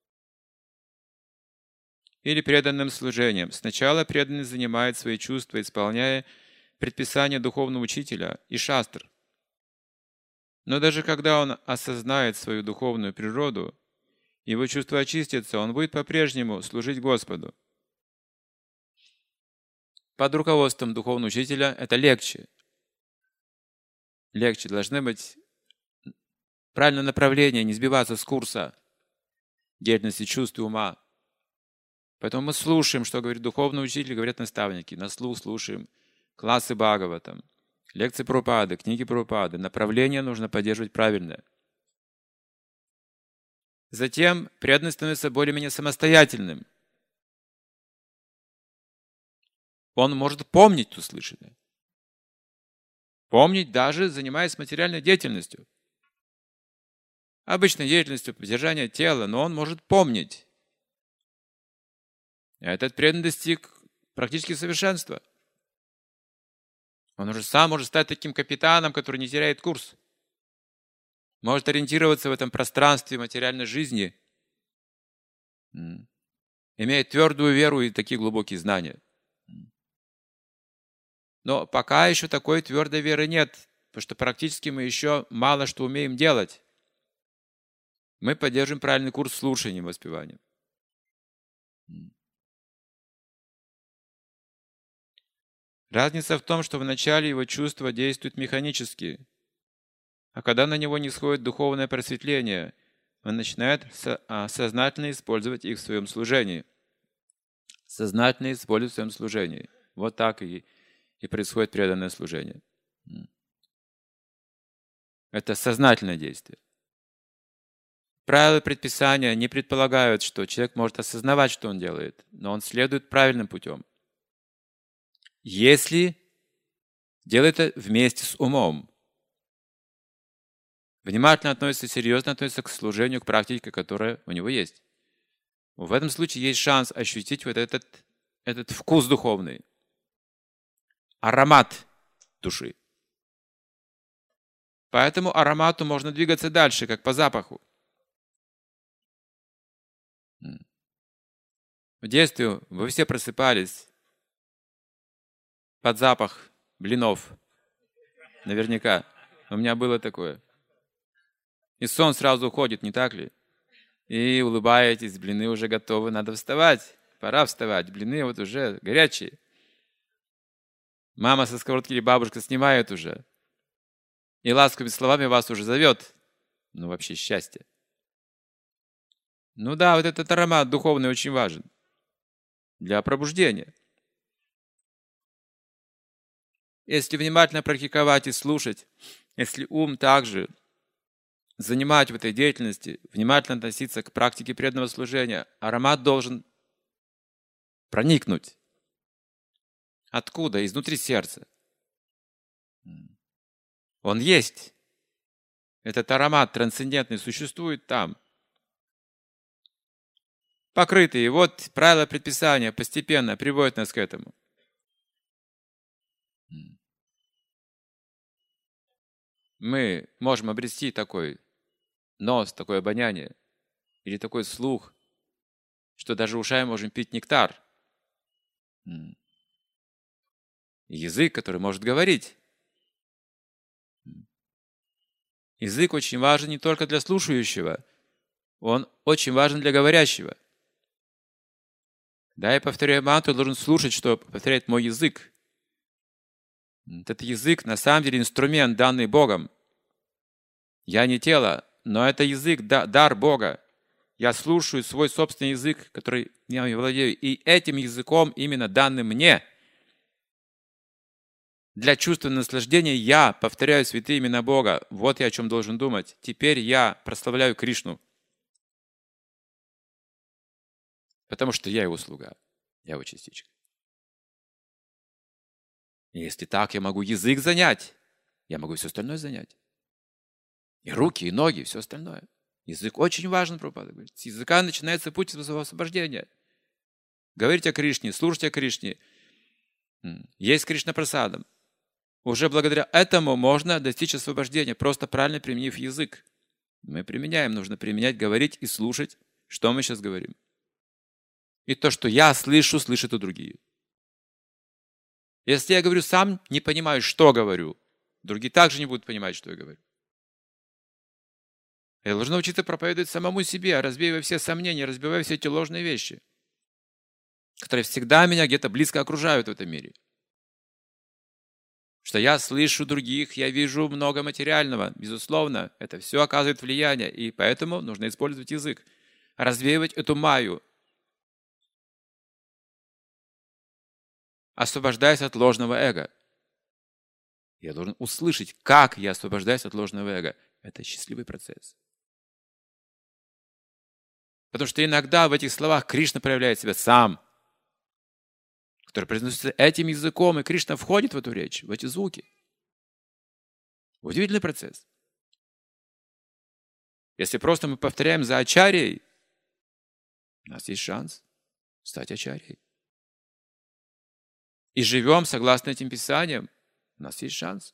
или преданным служением. Сначала преданный занимает свои чувства, исполняя предписания духовного учителя и шастр. Но даже когда он осознает свою духовную природу, его чувства очистятся, он будет по-прежнему служить Господу. Под руководством духовного учителя это легче. Легче. Должны быть правильное направление, не сбиваться с курса деятельности чувств и ума. Поэтому мы слушаем, что говорит духовный учитель, говорят наставники. На слух слушаем классы Бхагаватам, лекции Прабхупады, книги Прабхупады. Направление нужно поддерживать правильное. Затем преданный становится более-менее самостоятельным. Он может помнить услышанное. Помнить, даже занимаясь материальной деятельностью. Обычной деятельностью поддержания тела, но он может помнить. Этот преданный достиг практически совершенства. Он уже сам может стать таким капитаном, который не теряет курс. Может ориентироваться в этом пространстве материальной жизни, имеет твердую веру и такие глубокие знания. Но пока еще такой твердой веры нет, потому что практически мы еще мало что умеем делать. Мы поддерживаем правильный курс слушания и воспевания. Разница в том, что вначале его чувства действуют механически, а когда на него не сходит духовное просветление, он начинает сознательно использовать их в своем служении. Сознательно использовать в своем служении. Вот так и происходит преданное служение. Это сознательное действие. Правила предписания не предполагают, что человек может осознавать, что он делает, но он следует правильным путем. Если делает это вместе с умом, внимательно относится, серьезно относится к служению, к практике, которая у него есть. В этом случае есть шанс ощутить вот этот вкус духовный, аромат души. По этому аромату можно двигаться дальше, как по запаху. В детстве вы все просыпались под запах блинов. Наверняка. У меня было такое. И сон сразу уходит, не так ли? И улыбаетесь, блины уже готовы, надо вставать. Пора вставать. Блины вот уже горячие. Мама со сковородки или бабушка снимает уже. И ласковыми словами вас уже зовет. Ну, вообще счастье. Ну да, вот этот аромат духовный очень важен. Для пробуждения. Если внимательно практиковать и слушать, если ум также занимать в этой деятельности, внимательно относиться к практике преданного служения, аромат должен проникнуть. Откуда? Изнутри сердца. Он есть. Этот аромат трансцендентный существует там. Покрытый. И вот правила предписания постепенно приводят нас к этому. Мы можем обрести такой нос, такое обоняние или такой слух, что даже ушами можем пить нектар. Язык, который может говорить. Язык очень важен не только для слушающего, он очень важен для говорящего. Да, я повторяю мантру, должен слушать, что повторяет мой язык. Этот язык на самом деле инструмент, данный Богом. Я не тело, но это язык, дар Бога. Я слушаю свой собственный язык, который я владею, и этим языком, именно данным мне, для чувственного наслаждения я повторяю святые имена Бога. Вот я о чем должен думать. Теперь я прославляю Кришну. Потому что я его слуга, я его частичка. И если так, я могу язык занять, я могу все остальное занять. И руки, и ноги, все остальное. Язык очень важен, Прабхупада говорит. С языка начинается путь освобождения. Говорить о Кришне, слушать о Кришне, есть Кришна прасадам. Уже благодаря этому можно достичь освобождения, просто правильно применив язык. Мы применяем, нужно применять, говорить и слушать, что мы сейчас говорим. И то, что я слышу, слышат и другие. Если я говорю сам, не понимаю, что говорю, другие также не будут понимать, что я говорю. Я должен научиться проповедовать самому себе, разбивая все сомнения, разбивая все эти ложные вещи, которые всегда меня где-то близко окружают в этом мире. Что я слышу других, я вижу много материального. Безусловно, это все оказывает влияние, и поэтому нужно использовать язык, развеивать эту майю, освобождаясь от ложного эго. Я должен услышать, как я освобождаюсь от ложного эго. Это счастливый процесс. Потому что иногда в этих словах Кришна проявляет себя сам, который произносится этим языком, и Кришна входит в эту речь, в эти звуки. Удивительный процесс. Если просто мы повторяем за ачарьей, у нас есть шанс стать ачарьей. И живем согласно этим писаниям, у нас есть шанс.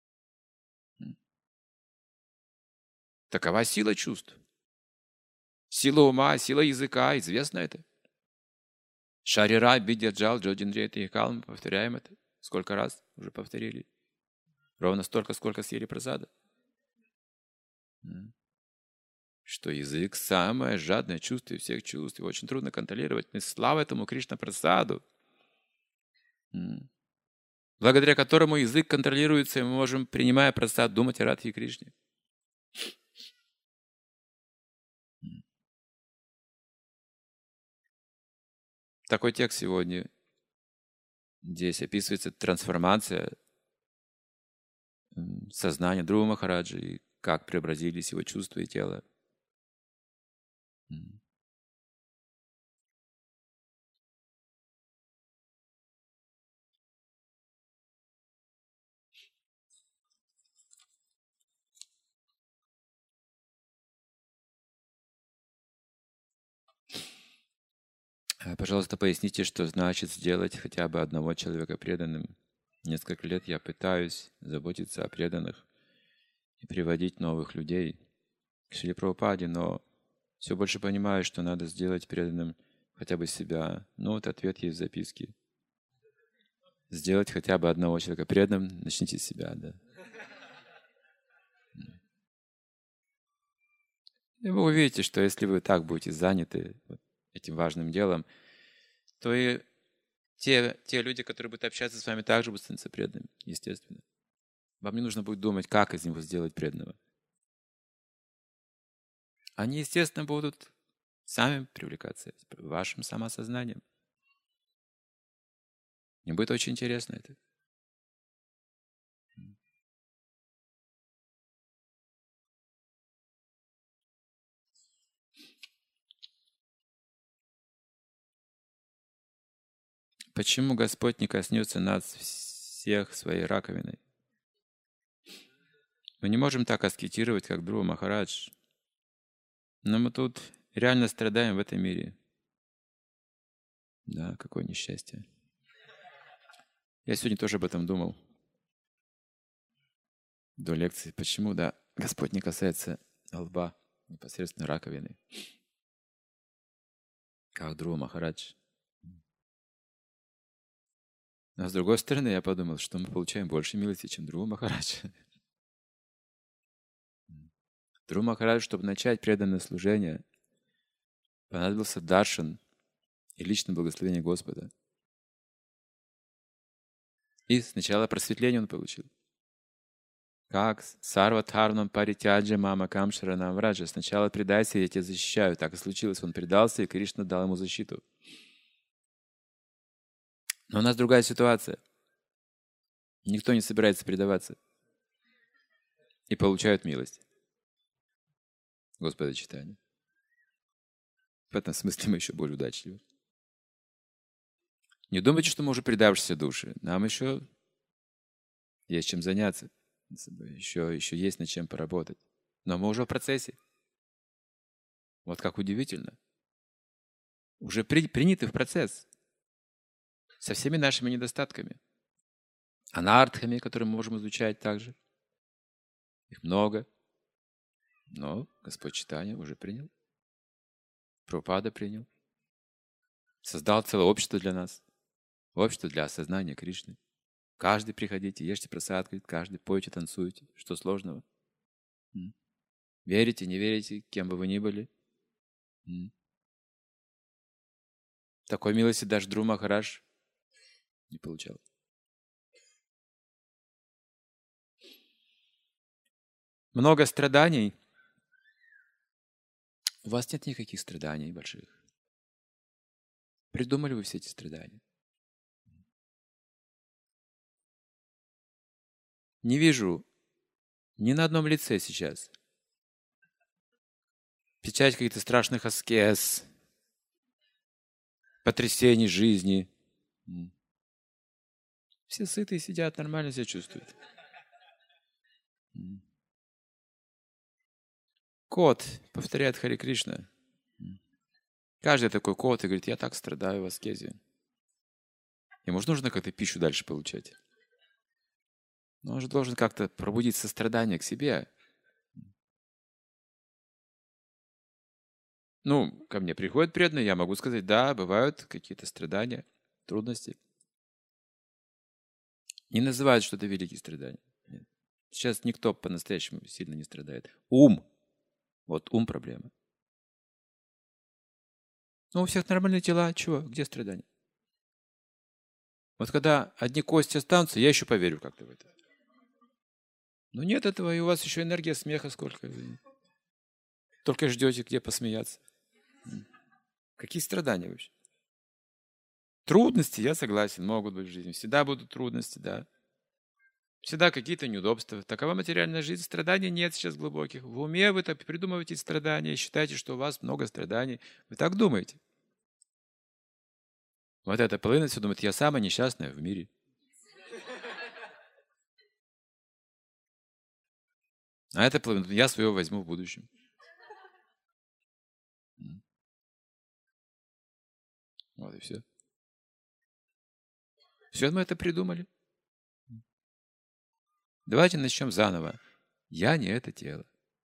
Такова сила чувств. Сила ума, сила языка, известно это. Шарира, бидьяджал, джоджиндрейта и калм. Повторяем это. Сколько раз уже повторили? Ровно столько, сколько съели прасада. Что язык самое жадное чувство из всех чувств. Его очень трудно контролировать. Но слава этому Кришна прасаду, благодаря которому язык контролируется, и мы можем, принимая прасад, думать о Радхе и Кришне. Такой текст сегодня. Здесь описывается трансформация сознания Друва Махараджа и как преобразились его чувства и тело. Пожалуйста, поясните, что значит сделать хотя бы одного человека преданным. Несколько лет я пытаюсь заботиться о преданных и приводить новых людей к Шриле Прабхупаде, но все больше понимаю, что надо сделать преданным хотя бы себя. Ну вот ответ есть в записке. Сделать хотя бы одного человека преданным, начните с себя, да. И вы увидите, что если вы так будете заняты этим важным делом, то и те люди, которые будут общаться с вами, также будут становиться преданными, естественно. Вам не нужно будет думать, как из него сделать преданного. Они, естественно, будут сами привлекаться вашим самосознанием. Им будет очень интересно это. Почему Господь не коснется нас всех своей раковиной? Мы не можем так аскетировать, как Друва Махарадж. Но мы тут реально страдаем в этом мире. Да, какое несчастье. Я сегодня тоже об этом думал. До лекции. Почему, да, Господь не касается лба, непосредственно раковины? Как Друва Махарадж. А с другой стороны, я подумал, что мы получаем больше милости, чем Друва Махарадж. Друва Махарадж, чтобы начать преданное служение, понадобился даршан и личное благословение Господа. И сначала просветление он получил. Как сарватхарнам паритяджа мамакам шаранам враджа. Сначала предайся, я тебя защищаю. Так и случилось. Он предался, и Кришна дал ему защиту. Но у нас другая ситуация. Никто не собирается предаваться. И получают милость Господа читания. В этом смысле мы еще более удачливы. Не думайте, что мы уже предавшиеся души. Нам еще есть чем заняться. Еще есть над чем поработать. Но мы уже в процессе. Вот как удивительно. Уже приняты в процесс. Со всеми нашими недостатками. Анартхами, которые мы можем изучать также. Их много. Но Господь Чайтанья уже принял. Прабхупада принял. Создал целое общество для нас. Общество для осознания Кришны. Каждый приходите, ешьте прасад, говорит, каждый пойте, танцуйте. Что сложного? Верите, не верите, кем бы вы ни были. Такой милости даже Дру Махарадж не получал. Много страданий. У вас нет никаких страданий больших. Придумали вы все эти страдания. Не вижу ни на одном лице сейчас печать каких-то страшных аскез, потрясений жизни. Все сытые сидят, нормально себя чувствуют. Кот повторяет Харе Кришна. Каждый такой кот и говорит, я так страдаю в аскезе. Ему же нужно как-то пищу дальше получать. Но он же должен как-то пробудить сострадание к себе. Ну, ко мне приходят преданные, я могу сказать, да, бывают какие-то страдания, трудности. Не называют что-то великие страдания. Нет. Сейчас никто по-настоящему сильно не страдает. Ум. Вот ум проблема. Ну, у всех нормальные тела. Чего? Где страдания? Вот когда одни кости останутся, я еще поверю как-то в это. Но нет этого, и у вас еще энергия смеха сколько. Только ждете, где посмеяться. Какие страдания вообще? Трудности, я согласен, могут быть в жизни. Всегда будут трудности, да. Всегда какие-то неудобства. Такова материальная жизнь. Страданий нет сейчас глубоких. В уме вы так придумываете страдания и считаете, что у вас много страданий. Вы так думаете. Вот эта половина все думает, я самая несчастная в мире. А эта половина, я своего возьму в будущем. Вот и все. Все мы это придумали. Давайте начнем заново. Я не это тело.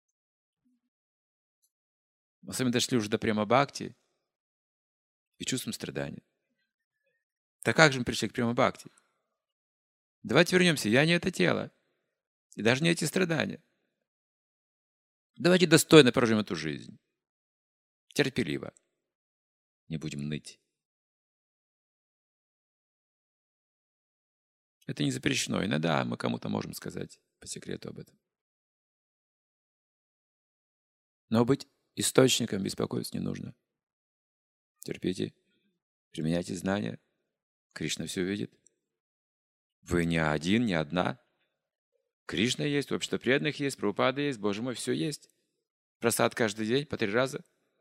Мы с вами дошли уже до према бхакти и чувствуем страдания. Так как же мы пришли к према бхакти? Давайте вернемся. Я не это тело. И даже не эти страдания. Давайте достойно проживем эту жизнь. Терпеливо. Не будем ныть. Это не запрещено. Иногда мы кому-то можем сказать по секрету об этом. Но быть источником беспокойства не нужно. Терпите. Применяйте знания. Кришна все видит. Вы не один, не одна. Кришна есть, общество преданных есть, Прабхупада есть, Боже мой, все есть. Прасад каждый день, по 3 раза.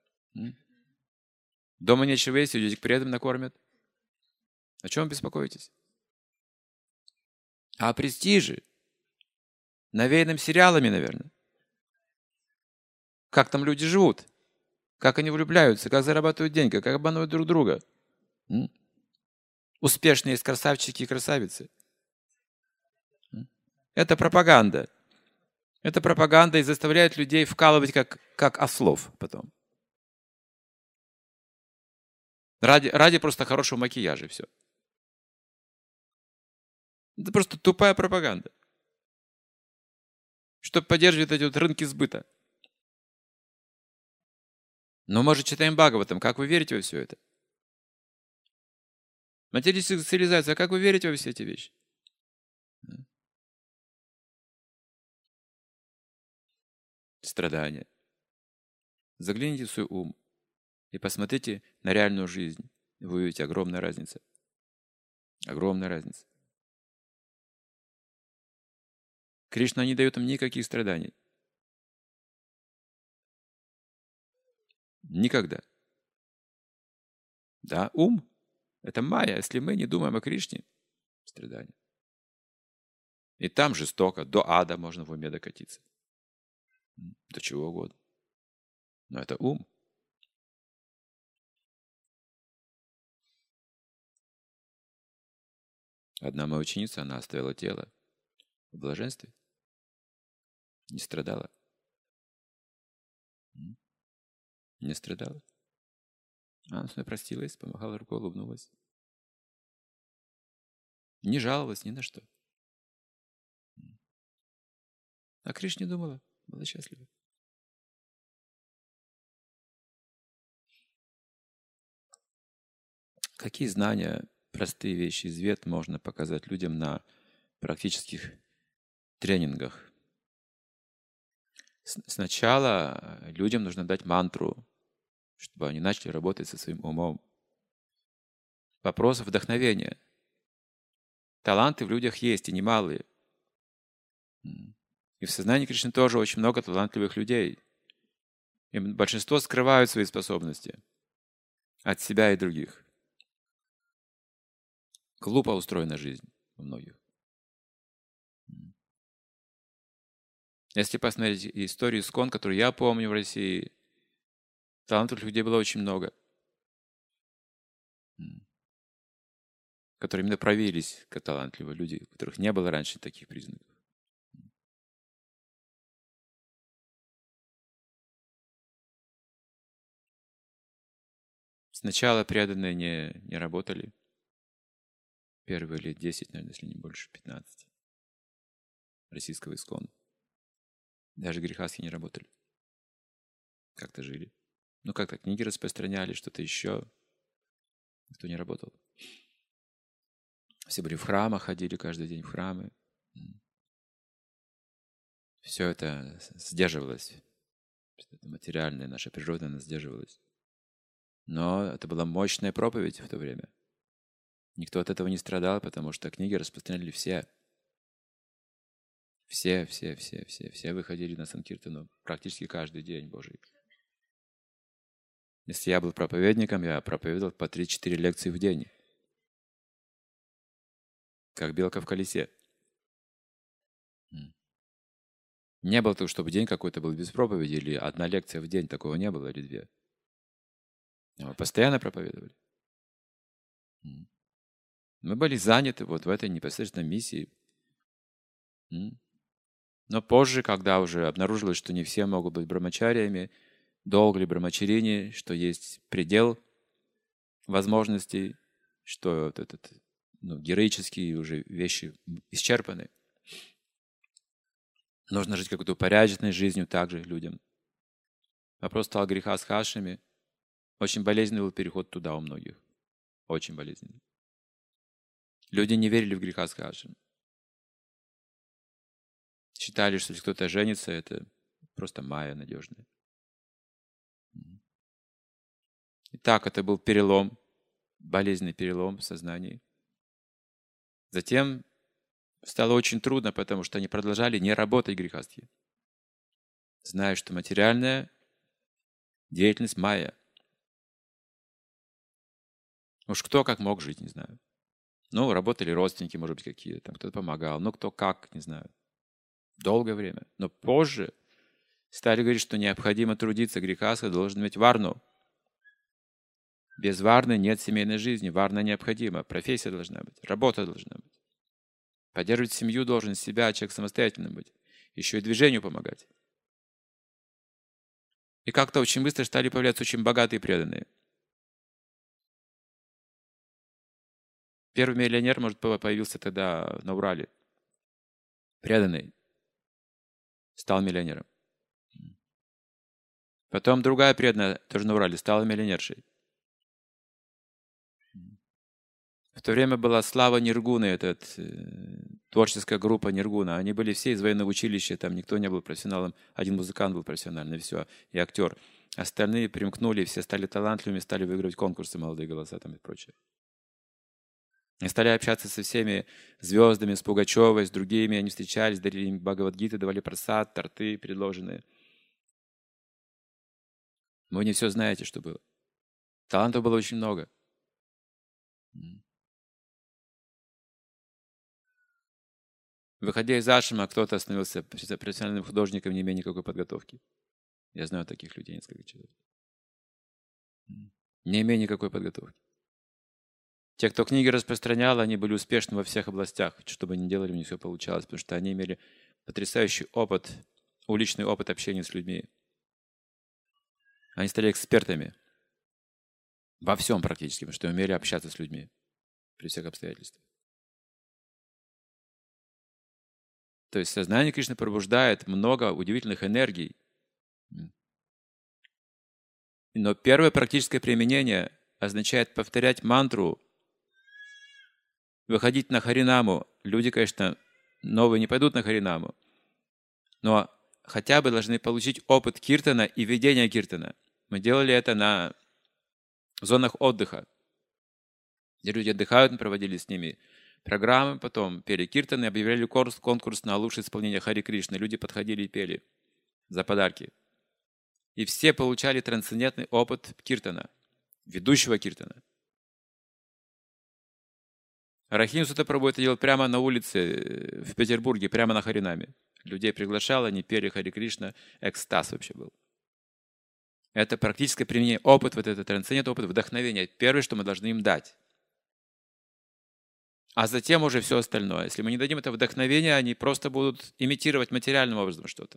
Дома нечего есть, идете к преданным накормят. О чем вы беспокоитесь? А о престиже? Навеянным сериалами, наверное. Как там люди живут? Как они влюбляются? Как зарабатывают деньги? Как обманывают друг друга? Успешные есть красавчики и красавицы. Это пропаганда. Это пропаганда и заставляет людей вкалывать как ослов потом. Ради просто хорошего макияжа и все. Это просто тупая пропаганда. Чтобы поддерживать эти вот рынки сбыта. Но мы же читаем Бхагаватам. Как вы верите во все это? Материальная цивилизация. А как вы верите во все эти вещи? Страдания. Загляните в свой ум и посмотрите на реальную жизнь. Вы увидите огромная разница. Огромная разница. Кришна не дает им никаких страданий. Никогда. Да, ум – это майя. Если мы не думаем о Кришне, страдания. И там жестоко, до ада можно в уме докатиться. До чего угодно. Но это ум. Одна моя ученица, она оставила тело в блаженстве, не страдала. Не страдала. Она с мной простилась, помахала рукой, улыбнулась. Не жаловалась ни на что. А Кришне думала, была счастлива. Какие знания, простые вещи из Вед можно показать людям на практических тренингах? Сначала людям нужно дать мантру, чтобы они начали работать со своим умом. Вопрос вдохновения. Таланты в людях есть, и немалые. И в сознании Кришны тоже очень много талантливых людей. И большинство скрывают свои способности от себя и других. Глупо устроена жизнь у многих. Если посмотреть историю ИСККОН, которую я помню в России, талантливых людей было очень много, которые именно проявились как талантливые люди, у которых не было раньше таких признаков. Сначала преданные не работали. Первые лет 10, наверное, если не больше, 15 российского ИСККОН. Даже грехасхи не работали. Как-то жили. Ну, как-то книги распространяли, что-то еще. Никто не работал. Все были в храмах, ходили каждый день в храмы. Все это сдерживалось. Это материальное, наша природа, она сдерживалась. Но это была мощная проповедь в то время. Никто от этого не страдал, потому что книги распространяли все. Все выходили на Санкиртану практически каждый день Божий. Если я был проповедником, я проповедовал по 3-4 лекции в день. Как белка в колесе. Не было того, чтобы день какой-то был без проповеди, или одна лекция в день, такого не было, или две. Мы постоянно проповедовали. Мы были заняты вот в этой непосредственной миссии. Но позже, когда уже обнаружилось, что не все могут быть брамачариями, долг ли брамачарини, что есть предел возможностей, что вот этот, героические уже вещи исчерпаны. Нужно жить какой-то упорядоченной жизнью также людям. Вопрос стал греха с хашами. Очень болезненный был переход туда у многих. Очень болезненный. Люди не верили в греха с хашами. Считали, что если кто-то женится, это просто майя надежная. Итак, это был перелом, болезненный перелом в сознании. Затем стало очень трудно, потому что они продолжали не работать грехастхи, зная, что материальная деятельность майя. Уж кто как мог жить, не знаю. Работали родственники, может быть, какие-то, там кто-то помогал, кто как, не знаю. Долгое время. Но позже стали говорить, что необходимо трудиться, грехастха должен иметь варну. Без варны нет семейной жизни, варна необходима, профессия должна быть, работа должна быть. Поддерживать семью должен себя, человек самостоятельным быть. Еще и движению помогать. И как-то очень быстро стали появляться очень богатые преданные. Первый миллионер, может, появился тогда на Урале. Преданный. Стал миллионером. Потом другая преданная, тоже на Урале, стала миллионершей. В то время была слава Ниргуны, творческая группа Ниргуна. Они были все из военного училища, там никто не был профессионалом. Один музыкант был профессиональный, все, и актер. Остальные примкнули, все стали талантливыми, стали выигрывать конкурсы «Молодые голоса» там и прочее. И стали общаться со всеми звездами, с Пугачевой, с другими. Они встречались, дарили им Бхагавад-гиты, давали прасад, торты предложенные. Вы не все знаете, что было. Талантов было очень много. Выходя из ашрама, кто-то становился профессиональным художником, не имея никакой подготовки. Я знаю таких людей, несколько человек. Не имея никакой подготовки. Те, кто книги распространял, они были успешны во всех областях. Что бы они делали, у них все получалось, потому что они имели потрясающий опыт, уличный опыт общения с людьми. Они стали экспертами во всем практически, потому что умели общаться с людьми при всех обстоятельствах. То есть сознание Кришны пробуждает много удивительных энергий. Но первое практическое применение означает повторять мантру, выходить на харинаму. Люди, конечно, новые не пойдут на харинаму, но хотя бы должны получить опыт киртана и ведения киртана. Мы делали это на зонах отдыха, где люди отдыхают, мы проводили с ними программы, потом пели киртаны, объявляли конкурс на лучшее исполнение Хари Кришны. Люди подходили и пели за подарки. И все получали трансцендентный опыт киртана, ведущего киртана. Рахим Сутапрабху это делал прямо на улице в Петербурге, прямо на Харинаме. Людей приглашал, они пели Хари Кришна, экстаз вообще был. Это практическое применение, опыт, вот этот трансцендентный опыт, вдохновение. Первое, что мы должны им дать. А затем уже все остальное. Если мы не дадим это вдохновение, они просто будут имитировать материальным образом что-то.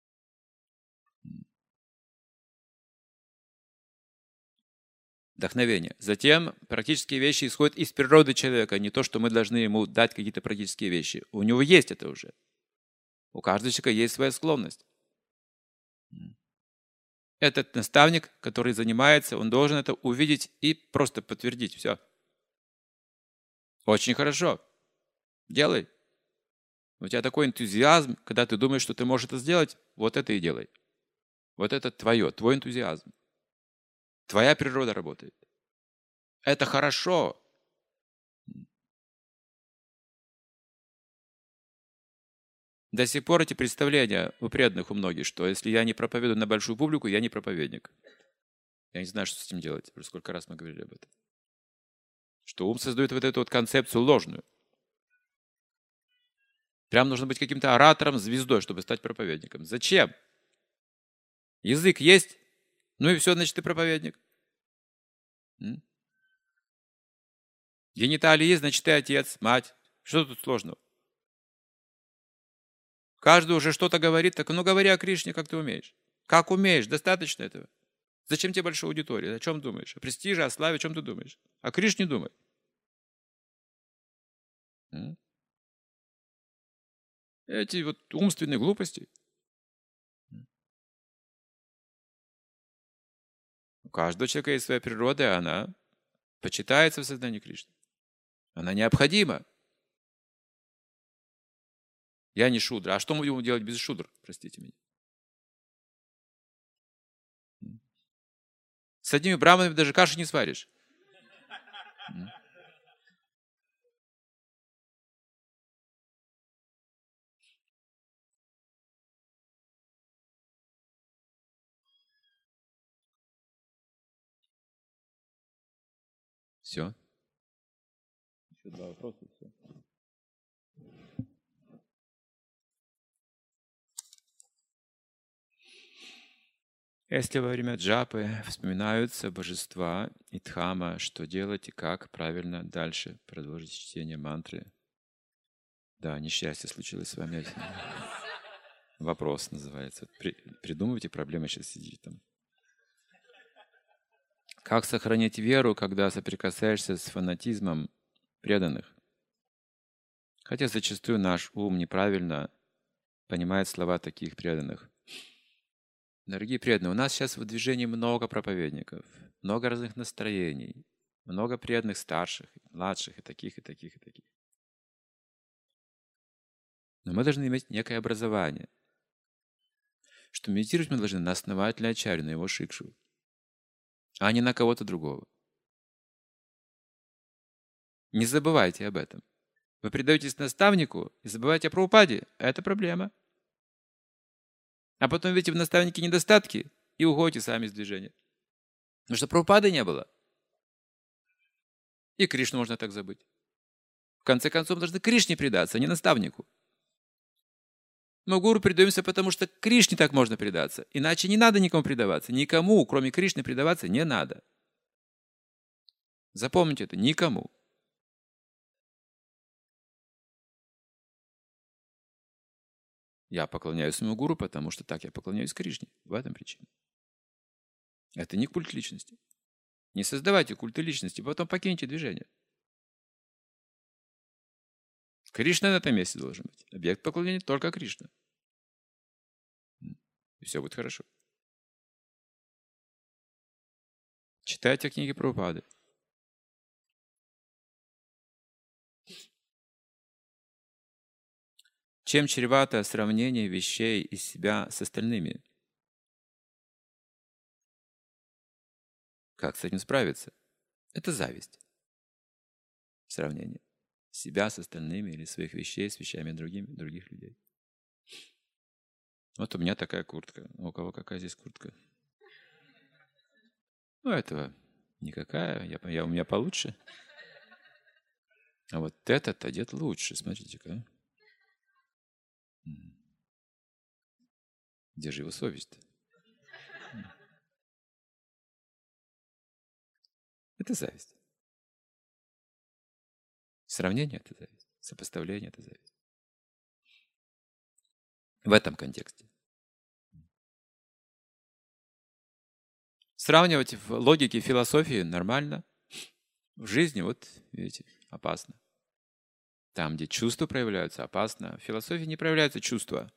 Вдохновение. Затем практические вещи исходят из природы человека, не то, что мы должны ему дать какие-то практические вещи. У него есть это уже. У каждого человека есть своя склонность. Этот наставник, который занимается, он должен это увидеть и просто подтвердить. Все. Очень хорошо. Делай. У тебя такой энтузиазм, когда ты думаешь, что ты можешь это сделать, вот это и делай. Вот это твой энтузиазм. Твоя природа работает. Это хорошо. До сих пор эти представления у преданных у многих, что если я не проповедую на большую публику, я не проповедник. Я не знаю, что с этим делать. Уже сколько раз мы говорили об этом. Что ум создает вот эту вот концепцию ложную. Прям нужно быть каким-то оратором, звездой, чтобы стать проповедником. Зачем? Язык есть, ну и все, значит, ты проповедник. Гениталии есть, значит, ты отец, мать. Что тут сложного? Каждый уже что-то говорит, так ну говори о Кришне, как ты умеешь. Как умеешь, достаточно этого. Зачем тебе большая аудитория? О чем думаешь? О престиже, о славе, о чем ты думаешь? О Кришне думай. Эти вот умственные глупости. У каждого человека есть своя природа, и она почитается в сознании Кришны. Она необходима. Я не шудра. А что мы будем делать без шудр? Простите меня. С одними браманами даже каши не сваришь. Все. Еще два вопроса, и все. Если во время джапы вспоминаются божества и дхамма, что делать и как правильно дальше продолжить чтение мантры? Да, несчастье случилось с вами. Вопрос называется. Придумывайте проблемы, сейчас сидите там. Как сохранить веру, когда соприкасаешься с фанатизмом преданных? Хотя зачастую наш ум неправильно понимает слова таких преданных. Дорогие преданные, у нас сейчас в движении много проповедников, много разных настроений, много преданных старших, младших, и таких, и таких, и таких. Но мы должны иметь некое образование, что медитировать мы должны на основателя ачарьи, на его шикшу, а не на кого-то другого. Не забывайте об этом. Вы предаетесь наставнику и забываете о Прабхупаде. Это проблема. А потом видите в наставнике недостатки и уходите сами из движения. Потому что Прабхупады не было. И Кришну можно так забыть. В конце концов, мы должны Кришне предаться, а не наставнику. Мы гуру предаемся, потому что Кришне так можно предаться. Иначе не надо никому предаваться. Никому, кроме Кришны, предаваться не надо. Запомните это, никому. Я поклоняюсь своему гуру, потому что так я поклоняюсь Кришне. В этом причина. Это не культ личности. Не создавайте культы личности, потом покиньте движение. Кришна на этом месте должен быть. Объект поклонения только Кришна. И все будет хорошо. Читайте книги Прабхупады. Чем чревато сравнение вещей из себя с остальными? Как с этим справиться? Это зависть. Сравнение себя с остальными или своих вещей с вещами других людей. Вот у меня такая куртка. У кого какая здесь куртка? Ну, этого никакая. У меня получше. А вот этот одет лучше. Смотрите-ка. Где же его совесть-то? Это зависть. Сравнение – это зависть. Сопоставление – это зависть. В этом контексте. Сравнивать в логике, философии нормально. В жизни, вот, видите, опасно. Там, где чувства проявляются, опасно. В философии не проявляются чувства.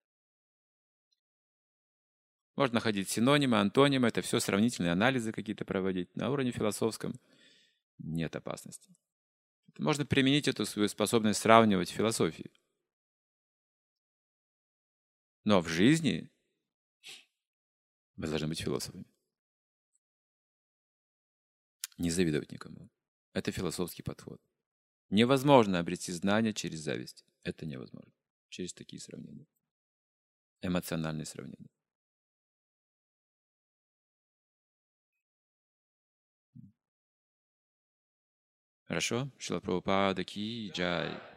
Можно находить синонимы, антонимы, это все сравнительные анализы какие-то проводить. На уровне философском нет опасности. Можно применить эту свою способность сравнивать в философии. Но в жизни мы должны быть философами. Не завидовать никому. Это философский подход. Невозможно обрести знания через зависть. Это невозможно. Через такие сравнения. Эмоциональные сравнения. Хорошо? Шрила Прабхупада ки джай.